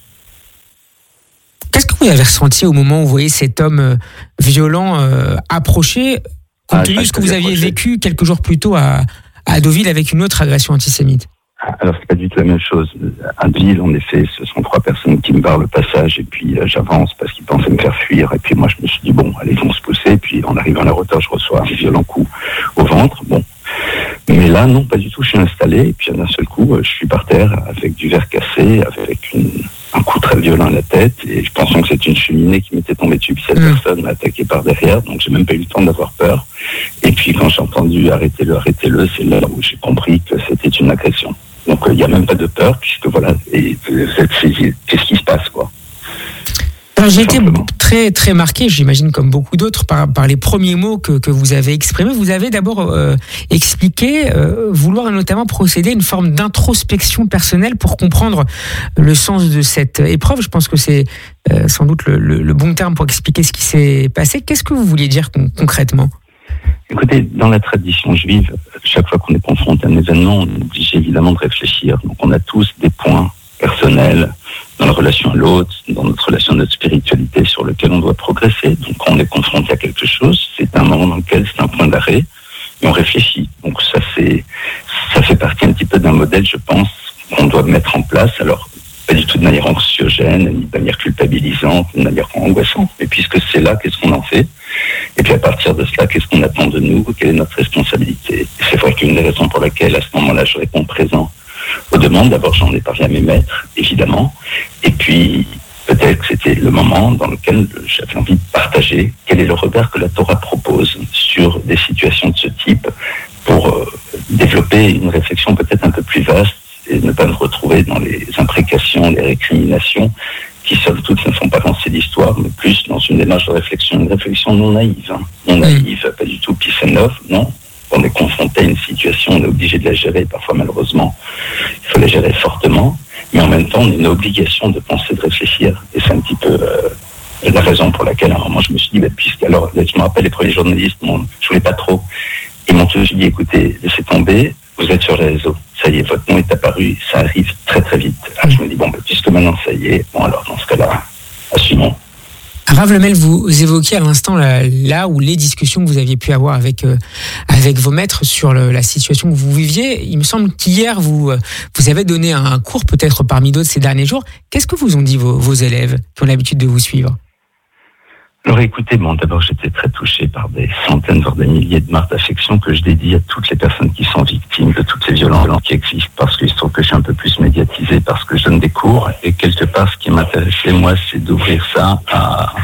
Qu'est-ce que vous avez ressenti au moment où vous voyez cet homme violent approcher, compte tenu de ce que vous aviez vécu quelques jours plus tôt à Deauville avec une autre agression antisémite? Alors, c'est pas du tout la même chose. À Deauville, en effet, ce sont 3 personnes qui me barrent le passage, et puis j'avance parce qu'ils pensaient me faire fuir, et puis moi je me suis dit bon, allez, ils vont se pousser, et puis en arrivant à la hauteur, je reçois un violent coup au ventre, bon. Mais là, non, pas du tout, je suis installé, et puis d'un seul coup, je suis par terre avec du verre cassé, avec un coup très violent à la tête, et je pensais que c'était une cheminée qui m'était tombée dessus, puis cette personne m'a attaqué par derrière, donc j'ai même pas eu le temps d'avoir peur. Et puis quand j'ai entendu arrêtez-le, c'est là où j'ai compris que c'était une agression. Donc il n'y a même pas de peur, puisque voilà, et vous êtes saisi, qu'est-ce qui se passe, quoi. Alors, j'ai été très très marqué, j'imagine comme beaucoup d'autres, par les premiers mots que vous avez exprimés. Vous avez d'abord expliqué vouloir notamment procéder à une forme d'introspection personnelle pour comprendre le sens de cette épreuve. Je pense que c'est sans doute le bon terme pour expliquer ce qui s'est passé. Qu'est-ce que vous vouliez dire concrètement? Écoutez, dans la tradition juive, chaque fois qu'on est confronté à un événement, on est obligé évidemment de réfléchir. Donc on a tous des points personnels dans la relation à l'autre, dans notre relation à notre spiritualité sur lequel on doit progresser. Donc quand on est confronté à quelque chose, c'est un moment dans lequel c'est un point d'arrêt et on réfléchit. Donc ça fait partie un petit peu d'un modèle, je pense, qu'on doit mettre en place. Alors, pas du tout de manière anxiogène, ni de manière culpabilisante, ni de manière angoissante. Mais puisque c'est là, qu'est-ce qu'on en fait? Et puis à partir de cela, qu'est-ce qu'on attend de nous? Quelle est notre responsabilité? Et c'est vrai qu'une des raisons pour laquelle, à ce moment-là, je réponds présent aux demandes, d'abord j'en ai parlé à mes maîtres, évidemment, et puis peut-être que c'était le moment dans lequel j'avais envie de partager quel est le regard que la Torah propose sur des situations de ce type pour développer une réflexion peut-être un peu plus vaste et ne pas me retrouver dans les imprécations, les récriminations qui somme toute ne font pas avancer l'histoire, mais plus dans une démarche de réflexion, une réflexion non naïve, non naïve, pas du tout peace and love, non. On est confronté à une situation, on est obligé de la gérer, parfois malheureusement, il faut la gérer fortement, mais en même temps, on a une obligation de penser, de réfléchir, et c'est un petit peu la raison pour laquelle à un moment je me suis dit, puisque alors, je me rappelle les premiers journalistes, je voulais pas trop, ils m'ont tous dit, écoutez, laissez tomber, vous êtes sur les réseaux, ça y est, votre nom est apparu, ça arrive très très vite. Alors je me dis, puisque maintenant ça y est, alors dans ce cas-là, assumons. Rav Lemel, vous évoquiez à l'instant là où les discussions que vous aviez pu avoir avec vos maîtres sur la situation que vous viviez. Il me semble qu'hier, vous avez donné un cours, peut-être parmi d'autres ces derniers jours. Qu'est-ce que vous ont dit vos élèves qui ont l'habitude de vous suivre? Alors écoutez, d'abord j'étais très touché par des centaines, voire des milliers de marques d'affection que je dédie à toutes les personnes qui sont victimes de toutes ces violences qui existent, parce qu'il se trouve que je suis un peu plus médiatisé, parce que je donne des cours, et quelque part ce qui m'intéressait moi c'est d'ouvrir ça à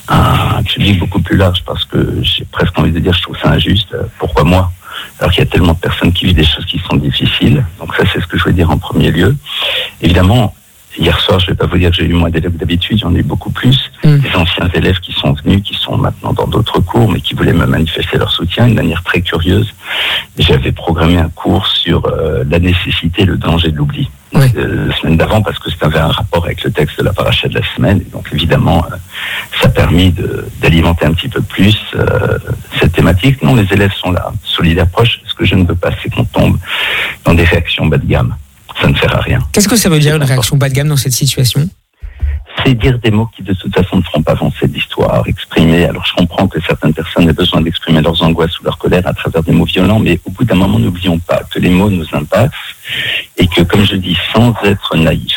un public beaucoup plus large, parce que j'ai presque envie de dire je trouve ça injuste, pourquoi moi? Alors qu'il y a tellement de personnes qui vivent des choses qui sont difficiles, donc ça c'est ce que je veux dire en premier lieu. Évidemment, hier soir, je ne vais pas vous dire que j'ai eu moins d'élèves d'habitude, j'en ai eu beaucoup plus. Des anciens élèves qui sont venus, qui sont maintenant dans d'autres cours, mais qui voulaient me manifester leur soutien d'une manière très curieuse. J'avais programmé un cours sur la nécessité et le danger de l'oubli. La semaine d'avant, parce que ça avait un rapport avec le texte de la paracha de la semaine. Et donc évidemment, ça a permis d'alimenter un petit peu plus cette thématique. Non, les élèves sont là, solidaires, proches. Ce que je ne veux pas, c'est qu'on tombe dans des réactions bas de gamme. Ça ne sert à rien. Qu'est-ce que ça veut dire une réaction bas de gamme dans cette situation? C'est dire des mots qui de toute façon ne feront pas avancer l'histoire, exprimer. Alors je comprends que certaines personnes aient besoin d'exprimer leurs angoisses ou leur colère à travers des mots violents, mais au bout d'un moment, n'oublions pas que les mots nous impactent et que, comme je dis, sans être naïf,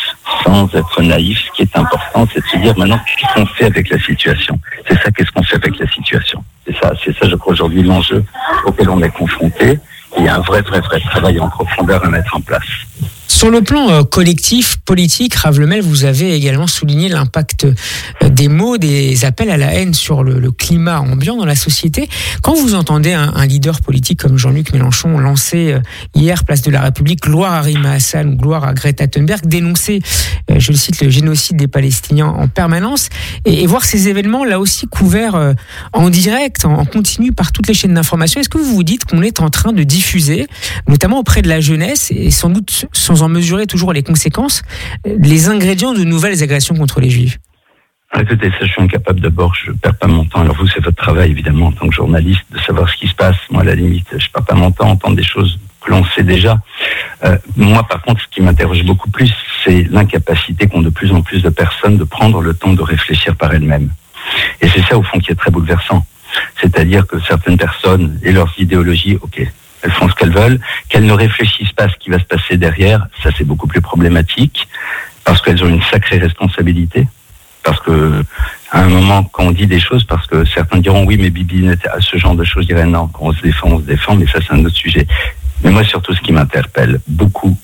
ce qui est important, c'est de se dire maintenant qu'est-ce qu'on fait avec la situation. C'est ça, qu'est-ce qu'on fait avec la situation. C'est ça, je crois, aujourd'hui l'enjeu auquel on est confronté. Il y a un vrai travail en profondeur à mettre en place. Sur le plan collectif, politique, Rav Lemel, vous avez également souligné l'impact des mots, des appels à la haine sur le climat ambiant dans la société. Quand vous entendez un leader politique comme Jean-Luc Mélenchon lancer hier, place de la République, gloire à Rima Hassan ou gloire à Greta Thunberg, dénoncer, je le cite, le génocide des Palestiniens en permanence, et voir ces événements là aussi couverts en direct, en continu par toutes les chaînes d'information, est-ce que vous vous dites qu'on est en train de diffuser, notamment auprès de la jeunesse, et sans doute sans en mesurer toujours les conséquences, les ingrédients de nouvelles agressions contre les Juifs? Écoutez, ça, je suis incapable. D'abord, je ne perds pas mon temps. Alors vous, c'est votre travail, évidemment, en tant que journaliste, de savoir ce qui se passe. Moi, à la limite, je ne perds pas mon temps à entendre des choses que l'on sait déjà. Moi, par contre, ce qui m'interroge beaucoup plus, c'est l'incapacité qu'ont de plus en plus de personnes de prendre le temps de réfléchir par elles-mêmes. Et c'est ça, au fond, qui est très bouleversant. C'est-à-dire que certaines personnes et leurs idéologies, ok, elles font ce qu'elles veulent, qu'elles ne réfléchissent pas à ce qui va se passer derrière, ça c'est beaucoup plus problématique, parce qu'elles ont une sacrée responsabilité, parce que à un moment, quand on dit des choses, parce que certains diront oui, mais Bibi n'était à ce genre de choses, je dirais non, quand on se défend, mais ça c'est un autre sujet. Mais moi, surtout, ce qui m'interpelle beaucoup,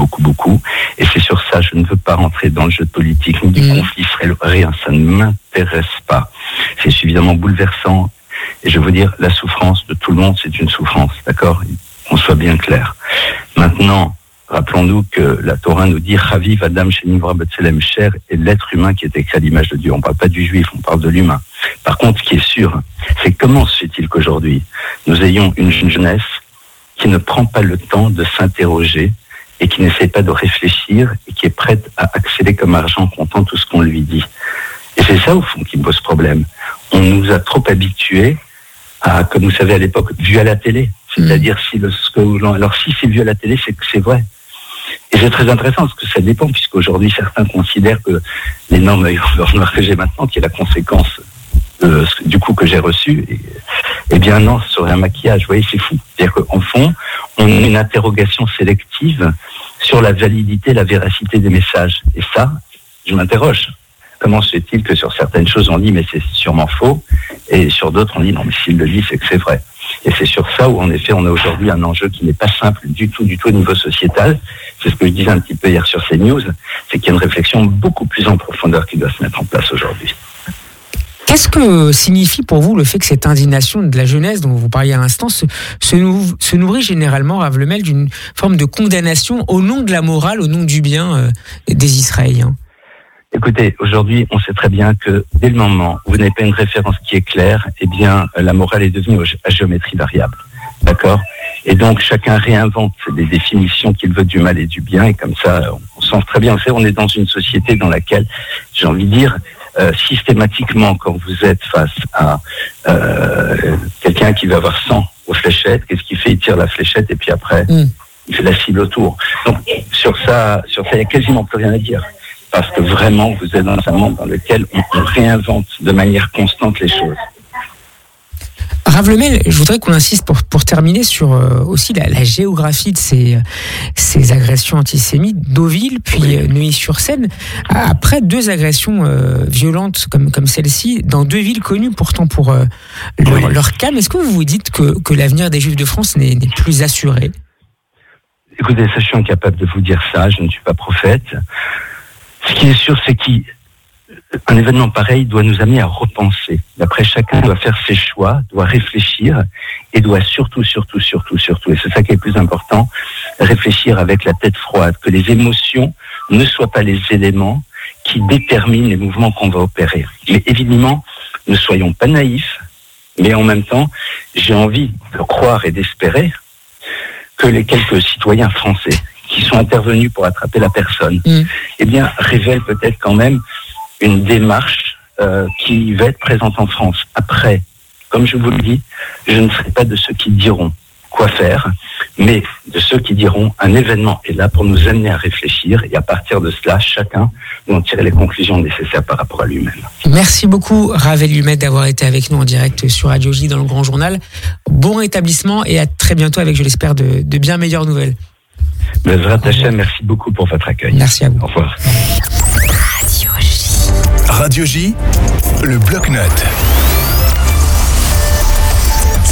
et c'est sur ça, je ne veux pas rentrer dans le jeu politique, ni du conflit israélien, rien, ça ne m'intéresse pas. C'est suffisamment bouleversant. Et je veux dire, la souffrance de tout le monde, c'est une souffrance, d'accord ? Qu'on soit bien clair. Maintenant, rappelons-nous que la Torah nous dit « Chaviv Adam Shenivra B'Tselem Cher » est l'être humain qui est écrit à l'image de Dieu. On ne parle pas du juif, on parle de l'humain. Par contre, ce qui est sûr, c'est comment se fait-il qu'aujourd'hui, nous ayons une jeunesse qui ne prend pas le temps de s'interroger et qui n'essaie pas de réfléchir et qui est prête à accéder comme argent comptant tout ce qu'on lui dit. Et c'est ça, au fond, qui me pose problème. On nous a trop habitués à, comme vous savez à l'époque, vu à la télé. C'est-à-dire, si c'est vu à la télé, c'est que c'est vrai. Et c'est très intéressant, parce que ça dépend, puisqu'aujourd'hui, certains considèrent que l'énorme noir que j'ai maintenant, qui est la conséquence du coup que j'ai reçu, eh bien non, ce serait un maquillage. Vous voyez, c'est fou. C'est-à-dire qu'en fond, on a une interrogation sélective sur la validité, la véracité des messages. Et ça, je m'interroge. Comment se fait-il que sur certaines choses on dit mais c'est sûrement faux, et sur d'autres on dit non mais s'il le dit c'est que c'est vrai. Et c'est sur ça où en effet on a aujourd'hui un enjeu qui n'est pas simple du tout au niveau sociétal. C'est ce que je disais un petit peu hier sur CNews, c'est qu'il y a une réflexion beaucoup plus en profondeur qui doit se mettre en place aujourd'hui. Qu'est-ce que signifie pour vous le fait que cette indignation de la jeunesse dont vous parliez à l'instant se nourrit généralement, Rav Lemel, d'une forme de condamnation au nom de la morale, au nom du bien des Israéliens? Écoutez, aujourd'hui, on sait très bien que dès le moment où vous n'avez pas une référence qui est claire, eh bien, la morale est devenue à géométrie variable. D'accord ? Et donc, chacun réinvente des définitions qu'il veut du mal et du bien, et comme ça, on sent très bien. On est dans une société dans laquelle, j'ai envie de dire, systématiquement, quand vous êtes face à quelqu'un qui va avoir 100 aux fléchettes, qu'est-ce qu'il fait ? Il tire la fléchette, et puis après, il fait la cible autour. Donc, sur ça, il n'y a quasiment plus rien à dire. Parce que vraiment, vous êtes dans un monde dans lequel on réinvente de manière constante les choses. Rav Lemel, je voudrais qu'on insiste pour terminer sur aussi la géographie de ces agressions antisémites. Deauville, puis Neuilly-sur-Seine. Après 2 agressions violentes comme celle-ci, dans 2 villes connues pourtant pour leur calme, est-ce que vous vous dites que l'avenir des Juifs de France n'est plus assuré ? Écoutez, ça, je suis incapable de vous dire ça, je ne suis pas prophète. Ce qui est sûr, c'est qu'un événement pareil doit nous amener à repenser. D'après, chacun doit faire ses choix, doit réfléchir et doit surtout, et c'est ça qui est le plus important, réfléchir avec la tête froide, que les émotions ne soient pas les éléments qui déterminent les mouvements qu'on va opérer. Mais évidemment, ne soyons pas naïfs, mais en même temps, j'ai envie de croire et d'espérer que les quelques citoyens français qui sont intervenus pour attraper la personne, eh bien, révèlent peut-être quand même une démarche qui va être présente en France. Après, comme je vous le dis, je ne serai pas de ceux qui diront quoi faire, mais de ceux qui diront un événement est là pour nous amener à réfléchir, et à partir de cela, chacun doit en tirer les conclusions nécessaires par rapport à lui-même. Merci beaucoup, Rav Lumet, d'avoir été avec nous en direct sur Radio J dans le Grand Journal. Bon rétablissement et à très bientôt avec, je l'espère, de bien meilleures nouvelles. Bezrat Hashem, merci beaucoup pour votre accueil. Merci à vous. Au revoir. Radio J. Radio J, le bloc-notes.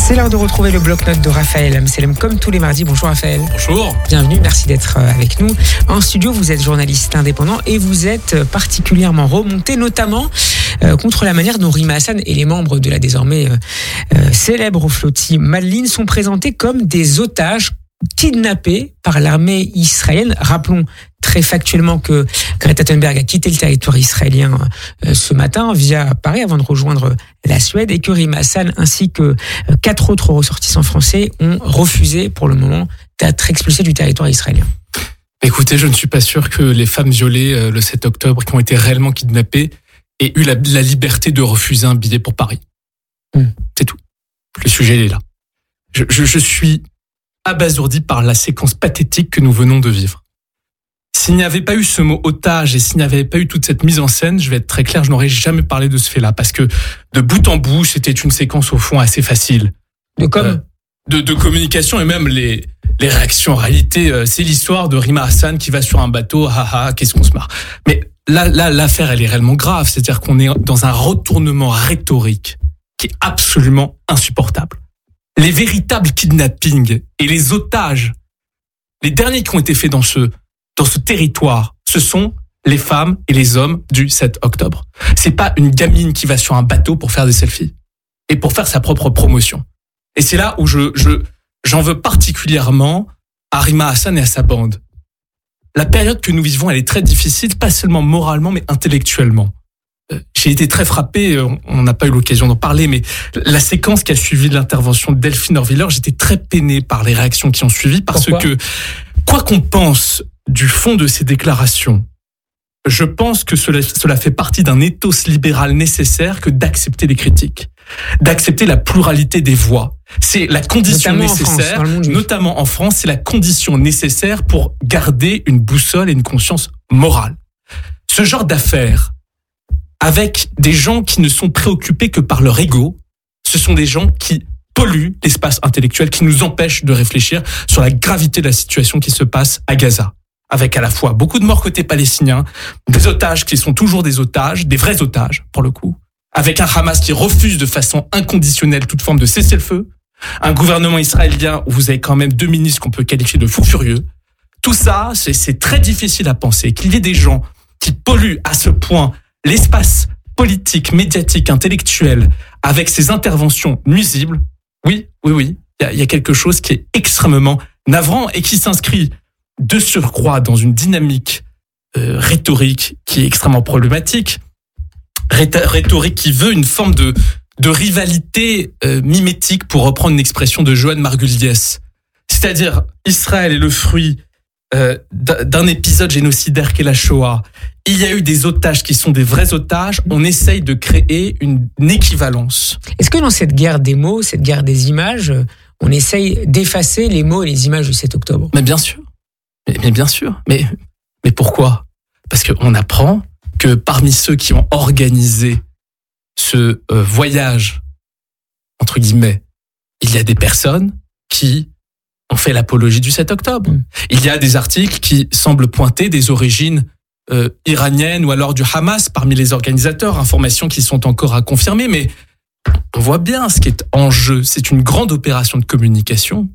C'est l'heure de retrouver le bloc-notes de Raphaël Amselem comme tous les mardis. Bonjour Raphaël. Bonjour. Bienvenue, merci d'être avec nous. En studio, vous êtes journaliste indépendant et vous êtes particulièrement remonté, notamment contre la manière dont Rima Hassan et les membres de la désormais célèbre flottille Madlin sont présentés comme des otages kidnappés par l'armée israélienne. Rappelons très factuellement que Greta Thunberg a quitté le territoire israélien ce matin via Paris avant de rejoindre la Suède et que Rima Hassan ainsi que 4 autres ressortissants français ont refusé pour le moment d'être expulsés du territoire israélien. Écoutez, je ne suis pas sûr que les femmes violées le 7 octobre qui ont été réellement kidnappées aient eu la liberté de refuser un billet pour Paris. C'est tout. Le sujet il est là. Je suis abasourdi par la séquence pathétique que nous venons de vivre. S'il n'y avait pas eu ce mot otage et s'il n'y avait pas eu toute cette mise en scène, je vais être très clair, je n'aurais jamais parlé de ce fait-là parce que de bout en bout, c'était une séquence au fond assez facile. De communication et même les réactions. En réalité, c'est l'histoire de Rima Hassan qui va sur un bateau, qu'est-ce qu'on se marre. Mais là, l'affaire, elle est réellement grave. C'est-à-dire qu'on est dans un retournement rhétorique qui est absolument insupportable. Les véritables kidnappings et les otages, les derniers qui ont été faits dans ce territoire, ce sont les femmes et les hommes du 7 octobre. C'est pas une gamine qui va sur un bateau pour faire des selfies et pour faire sa propre promotion. Et c'est là où j'en veux particulièrement à Rima Hassan et à sa bande. La période que nous vivons, elle est très difficile, pas seulement moralement, mais intellectuellement. J'ai été très frappé, on n'a pas eu l'occasion d'en parler, mais la séquence qui a suivi l'intervention de Delphine Orviller, j'étais très peiné par les réactions qui ont suivi, parce que, quoi qu'on pense du fond de ces déclarations, je pense que cela fait partie d'un ethos libéral nécessaire que d'accepter les critiques, d'accepter la pluralité des voix. C'est la condition nécessaire, notamment en France, c'est la condition nécessaire pour garder une boussole et une conscience morale. Ce genre d'affaires, avec des gens qui ne sont préoccupés que par leur ego, ce sont des gens qui polluent l'espace intellectuel, qui nous empêchent de réfléchir sur la gravité de la situation qui se passe à Gaza. Avec à la fois beaucoup de morts côté palestinien, des otages qui sont toujours des otages, des vrais otages pour le coup, avec un Hamas qui refuse de façon inconditionnelle toute forme de cessez-le-feu, un gouvernement israélien où vous avez quand même 2 ministres qu'on peut qualifier de fous furieux. Tout ça, c'est très difficile à penser. Qu'il y ait des gens qui polluent à ce point l'espace politique, médiatique, intellectuel, avec ces interventions nuisibles, oui, il y a quelque chose qui est extrêmement navrant et qui s'inscrit de surcroît dans une dynamique rhétorique qui est extrêmement problématique, rhétorique qui veut une forme de rivalité mimétique, pour reprendre une expression de Johan Margulies. C'est-à-dire, Israël est le fruit d'un épisode génocidaire qu'est la Shoah. Il y a eu des otages qui sont des vrais otages. On essaye de créer une équivalence. Est-ce que dans cette guerre des mots, cette guerre des images, on essaye d'effacer les mots et les images du 7 octobre ? Mais bien sûr. Mais bien sûr. Mais pourquoi ? Parce qu'on apprend que parmi ceux qui ont organisé ce voyage, entre guillemets, il y a des personnes qui ont fait l'apologie du 7 octobre. Il y a des articles qui semblent pointer des origines iraniennes ou alors du Hamas parmi les organisateurs, informations qui sont encore à confirmer, mais on voit bien ce qui est en jeu. C'est une grande opération de communication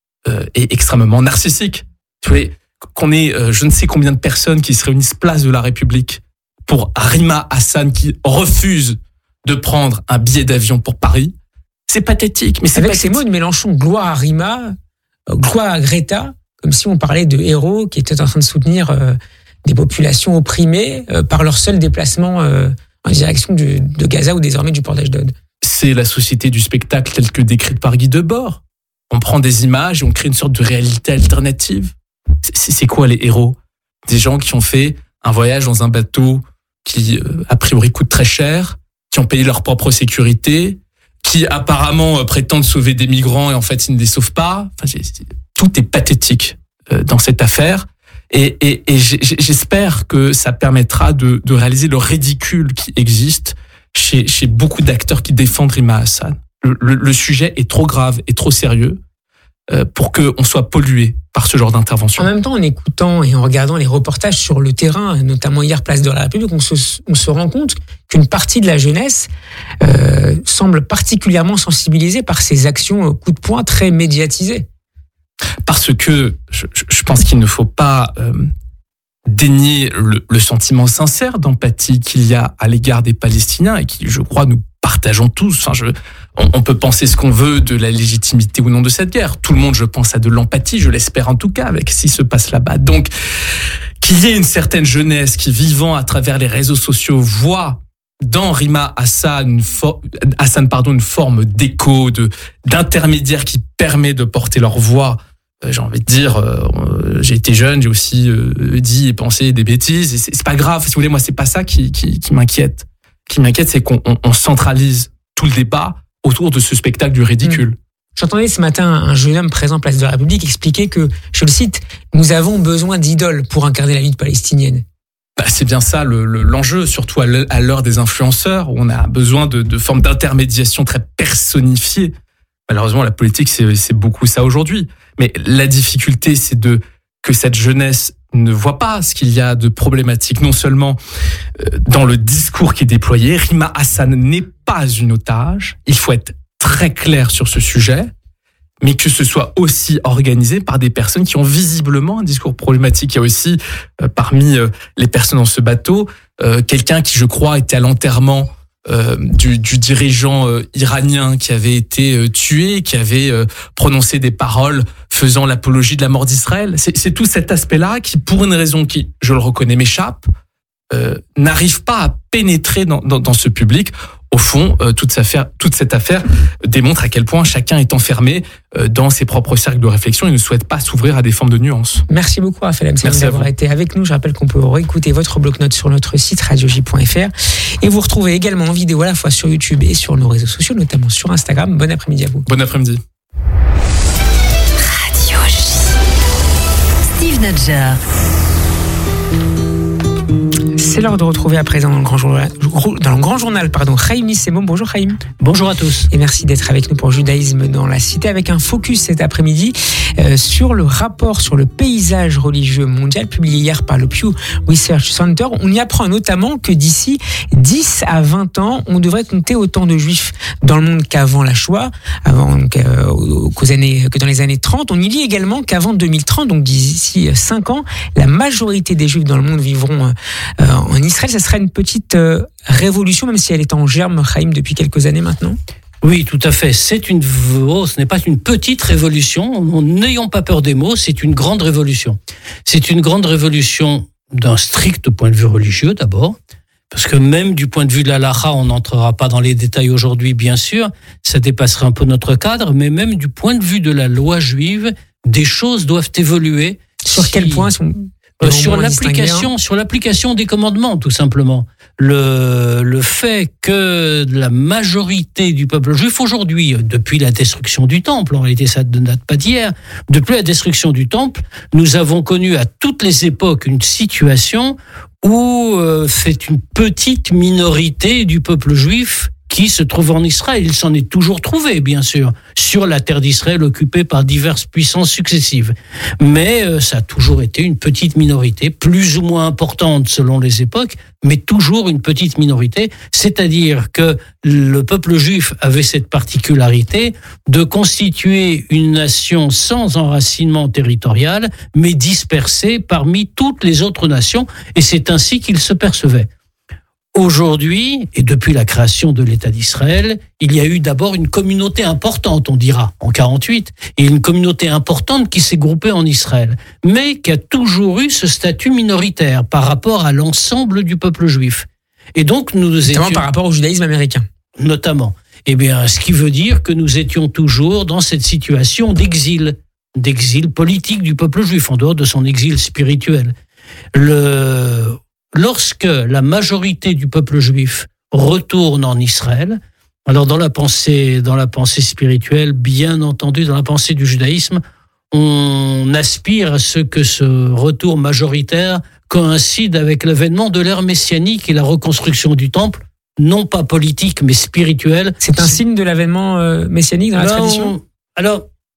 et extrêmement narcissique. Vous voyez, qu'on ait je ne sais combien de personnes qui se réunissent place de la République pour Rima Hassan qui refuse de prendre un billet d'avion pour Paris, c'est pathétique. Mais c'est avec ces mots de Mélenchon, gloire à Rima, gloire à Greta, comme si on parlait de héros qui étaient en train de soutenir des populations opprimées par leur seul déplacement en direction de Gaza ou désormais du port d'Ashdod. C'est la société du spectacle telle que décrite par Guy Debord. On prend des images et on crée une sorte de réalité alternative. C'est quoi les héros ? Des gens qui ont fait un voyage dans un bateau qui, a priori, coûte très cher, qui ont payé leur propre sécurité, qui apparemment prétendent sauver des migrants et en fait ils ne les sauvent pas. Enfin, tout est pathétique dans cette affaire et j'espère que ça permettra de réaliser le ridicule qui existe chez beaucoup d'acteurs qui défendent Rima Hassan. Le sujet est trop grave et trop sérieux pour qu'on soit pollué par ce genre d'intervention. En même temps, en écoutant et en regardant les reportages sur le terrain, notamment hier Place de la République, on se rend compte qu'une partie de la jeunesse semble particulièrement sensibilisée par ces actions coup de poing très médiatisées. Parce que je pense qu'il ne faut pas dénier le sentiment sincère d'empathie qu'il y a à l'égard des Palestiniens et qui, je crois, nous partageons tous. On peut penser ce qu'on veut de la légitimité ou non de cette guerre. Tout le monde, je pense, a de l'empathie, je l'espère en tout cas, avec ce qui se passe là-bas. Donc, qu'il y ait une certaine jeunesse qui, vivant à travers les réseaux sociaux, voit dans Rima Hassan une forme d'écho, d'intermédiaire qui permet de porter leur voix. J'ai envie de dire, j'ai été jeune, j'ai aussi dit et pensé des bêtises. Et c'est pas grave, si vous voulez, moi c'est pas ça qui m'inquiète. Ce qui m'inquiète, c'est qu'on centralise tout le débat autour de ce spectacle du ridicule. J'entendais ce matin un jeune homme présent Place de la République expliquer que, je le cite, nous avons besoin d'idoles pour incarner la lutte palestinienne. C'est bien ça l'enjeu, surtout à l'heure des influenceurs, où on a besoin de formes d'intermédiation très personnifiées. Malheureusement, la politique, c'est beaucoup ça aujourd'hui. Mais la difficulté, c'est que cette jeunesse ne voit pas ce qu'il y a de problématique, non seulement dans le discours qui est déployé. Rima Hassan n'est pas une otage. Il faut être très clair sur ce sujet, mais que ce soit aussi organisé par des personnes qui ont visiblement un discours problématique. Il y a aussi, parmi les personnes dans ce bateau, quelqu'un qui, je crois, était à l'enterrement du dirigeant iranien qui avait été tué, qui avait prononcé des paroles faisant l'apologie de la mort d'Israël. C'est tout cet aspect-là qui, pour une raison qui, je le reconnais, m'échappe, n'arrive pas à pénétrer dans ce public. Au fond, toute cette affaire démontre à quel point chacun est enfermé dans ses propres cercles de réflexion et ne souhaite pas s'ouvrir à des formes de nuances. Merci beaucoup, Raphaël Amsel, d'avoir été avec nous. Je rappelle qu'on peut réécouter votre bloc-notes sur notre site radioj.fr et vous retrouvez également en vidéo à la fois sur YouTube et sur nos réseaux sociaux, notamment sur Instagram. Bon après-midi à vous. Bon après-midi. Radio J. Steve Nadjar. C'est l'heure de retrouver à présent dans le grand journal, Chaim Nissemon. Bonjour Chaim. Bonjour à tous. Et merci d'être avec nous pour Judaïsme dans la Cité, avec un focus cet après-midi sur le rapport sur le paysage religieux mondial publié hier par le Pew Research Center. On y apprend notamment que d'ici 10 à 20 ans, on devrait compter autant de juifs dans le monde qu'avant la Shoah, que dans les années 30. On y lit également qu'avant 2030, donc d'ici 5 ans, la majorité des juifs dans le monde vivront en Israël. Ça sera une petite révolution, même si elle est en germe, Chaim, depuis quelques années maintenant. Oui, tout à fait. Ce n'est pas une petite révolution. N'ayons pas peur des mots, c'est une grande révolution. C'est une grande révolution d'un strict point de vue religieux, d'abord. Parce que même du point de vue de la halakha, on n'entrera pas dans les détails aujourd'hui, bien sûr. Ça dépasserait un peu notre cadre. Mais même du point de vue de la loi juive, des choses doivent évoluer. Sur quel point sur l'application des commandements, tout simplement. Le fait que la majorité du peuple juif aujourd'hui, depuis la destruction du temple, en réalité ça ne date pas d'hier, depuis la destruction du temple, nous avons connu à toutes les époques une situation où c'est une petite minorité du peuple juif qui se trouve en Israël. Il s'en est toujours trouvé, bien sûr, sur la terre d'Israël occupée par diverses puissances successives. Mais ça a toujours été une petite minorité, plus ou moins importante selon les époques, mais toujours une petite minorité. C'est-à-dire que le peuple juif avait cette particularité de constituer une nation sans enracinement territorial, mais dispersée parmi toutes les autres nations, et c'est ainsi qu'il se percevait. Aujourd'hui, et depuis la création de l'État d'Israël, il y a eu d'abord une communauté importante, on dira, en 48, et une communauté importante qui s'est groupée en Israël, mais qui a toujours eu ce statut minoritaire par rapport à l'ensemble du peuple juif. Et donc, notamment par rapport au judaïsme américain. Notamment. Eh bien, ce qui veut dire que nous étions toujours dans cette situation d'exil politique du peuple juif, en dehors de son exil spirituel. Lorsque la majorité du peuple juif retourne en Israël, alors dans la pensée spirituelle, bien entendu, dans la pensée du judaïsme, on aspire à ce que ce retour majoritaire coïncide avec l'avènement de l'ère messianique et la reconstruction du temple, non pas politique mais spirituelle. C'est un signe de l'avènement messianique dans la tradition ? Alors,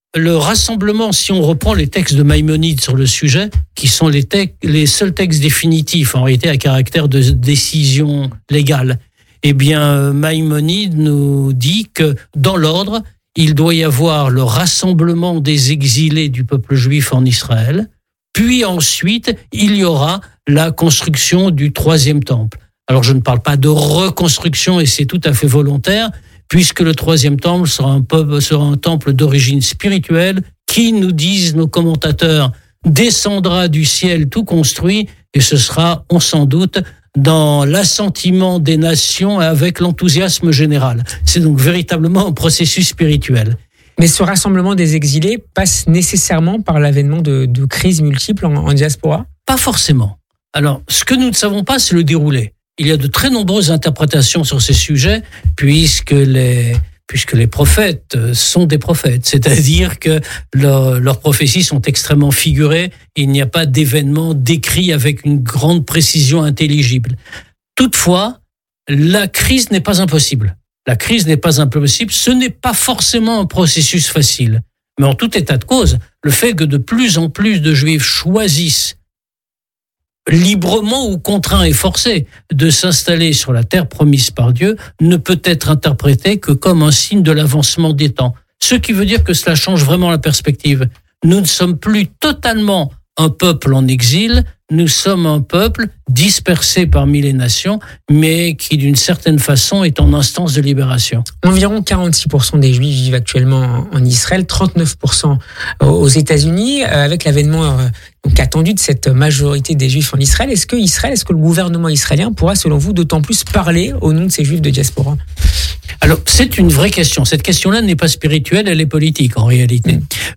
le rassemblement, si on reprend les textes de Maïmonide sur le sujet, qui sont les seuls textes définitifs, en réalité à caractère de décision légale, eh bien, Maïmonide nous dit que dans l'ordre, il doit y avoir le rassemblement des exilés du peuple juif en Israël, puis ensuite, il y aura la construction du troisième temple. Alors, je ne parle pas de reconstruction, et c'est tout à fait volontaire, puisque le troisième temple sera un temple d'origine spirituelle qui, nous disent nos commentateurs, descendra du ciel tout construit, et ce sera, on s'en doute, dans l'assentiment des nations et avec l'enthousiasme général. C'est donc véritablement un processus spirituel. Mais ce rassemblement des exilés passe nécessairement par l'avènement de crises multiples en diaspora ? Pas forcément. Alors, ce que nous ne savons pas, c'est le déroulé. Il y a de très nombreuses interprétations sur ces sujets, puisque les prophètes sont des prophètes, c'est-à-dire que leurs prophéties sont extrêmement figurées, il n'y a pas d'événements décrits avec une grande précision intelligible. Toutefois, la crise n'est pas impossible. La crise n'est pas impossible, ce n'est pas forcément un processus facile. Mais en tout état de cause, le fait que de plus en plus de Juifs choisissent librement ou contraints et forcés de s'installer sur la terre promise par Dieu ne peut être interprété que comme un signe de l'avancement des temps. Ce qui veut dire que cela change vraiment la perspective. Nous ne sommes plus totalement un peuple en exil, nous sommes un peuple dispersé parmi les nations, mais qui d'une certaine façon est en instance de libération. Environ 46% des Juifs vivent actuellement en Israël, 39% aux États-Unis, avec l'avènement donc attendu de cette majorité des Juifs en Israël. Est-ce que le gouvernement israélien pourra, selon vous, d'autant plus parler au nom de ces Juifs de diaspora ? Alors, c'est une vraie question. Cette question-là n'est pas spirituelle, elle est politique en réalité.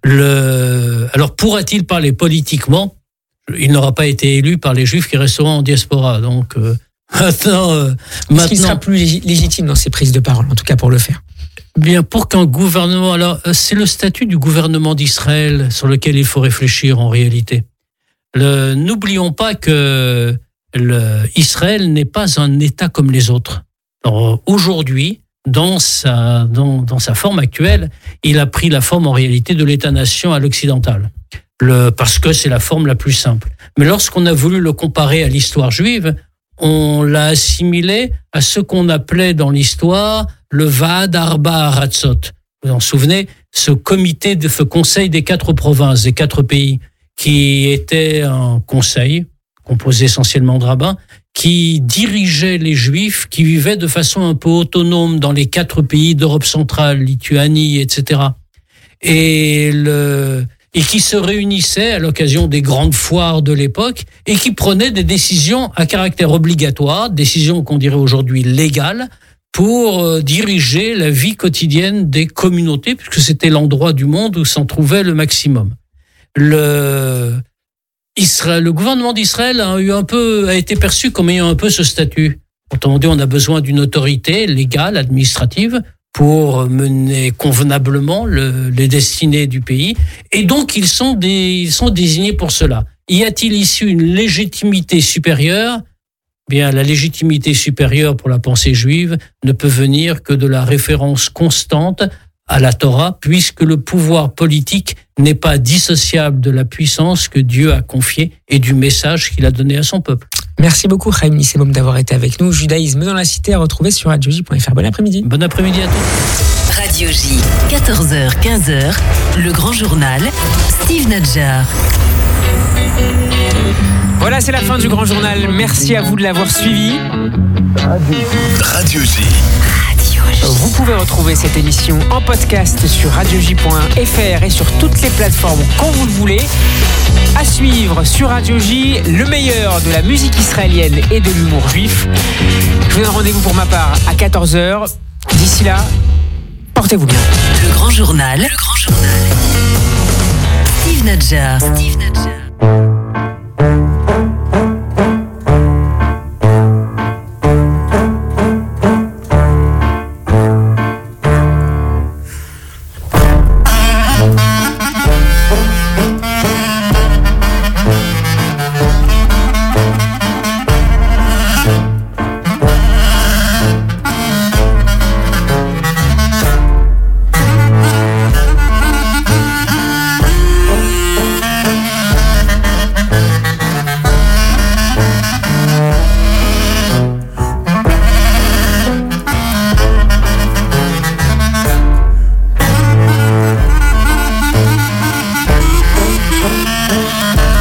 Alors, pourra-t-il parler politiquement ? Il n'aura pas été élu par les Juifs qui resteront en diaspora. Donc, maintenant, est-ce qu'il sera plus légitime dans ses prises de parole, en tout cas pour le faire ? Bien, pour qu'un gouvernement... Alors, c'est le statut du gouvernement d'Israël sur lequel il faut réfléchir en réalité. N'oublions pas que Israël n'est pas un État comme les autres. Alors, aujourd'hui, dans sa forme actuelle, il a pris la forme en réalité de l'État-nation à l'occidental. Parce que c'est la forme la plus simple. Mais lorsqu'on a voulu le comparer à l'histoire juive, on l'a assimilé à ce qu'on appelait dans l'histoire le Vaad Arba Aratzot. Vous vous en souvenez, ce conseil des 4 provinces, des 4 pays, qui était un conseil composé essentiellement de rabbins, qui dirigeait les Juifs qui vivaient de façon un peu autonome dans les 4 pays d'Europe centrale, Lituanie, etc. Et qui se réunissaient à l'occasion des grandes foires de l'époque et qui prenaient des décisions à caractère obligatoire, décisions qu'on dirait aujourd'hui légales, pour diriger la vie quotidienne des communautés, puisque c'était l'endroit du monde où s'en trouvait le maximum. Le gouvernement d'Israël a été perçu comme ayant un peu ce statut. Autrement dit, on a besoin d'une autorité légale, administrative, pour mener convenablement les destinées du pays. Et donc, ils sont désignés pour cela. Y a-t-il ici une légitimité supérieure ? Bien, la légitimité supérieure pour la pensée juive ne peut venir que de la référence constante à la Torah, puisque le pouvoir politique n'est pas dissociable de la puissance que Dieu a confiée et du message qu'il a donné à son peuple. Merci beaucoup, Chaim Nissébaum, d'avoir été avec nous. Judaïsme dans la cité à retrouver sur radioj.fr. Bon après-midi. Bon après-midi à tous. Radio J, 14h, 15h, le grand journal, Steve Nadjar. Voilà, c'est la fin du grand journal. Merci à vous de l'avoir suivi. Radio J. Vous pouvez retrouver cette émission en podcast sur radioj.fr et sur toutes les plateformes quand vous le voulez. À suivre sur Radio J, le meilleur de la musique israélienne et de l'humour juif. Je vous donne rendez-vous pour ma part à 14h. D'ici là, portez-vous bien. Le grand journal. Steve Nadjar. Thank you.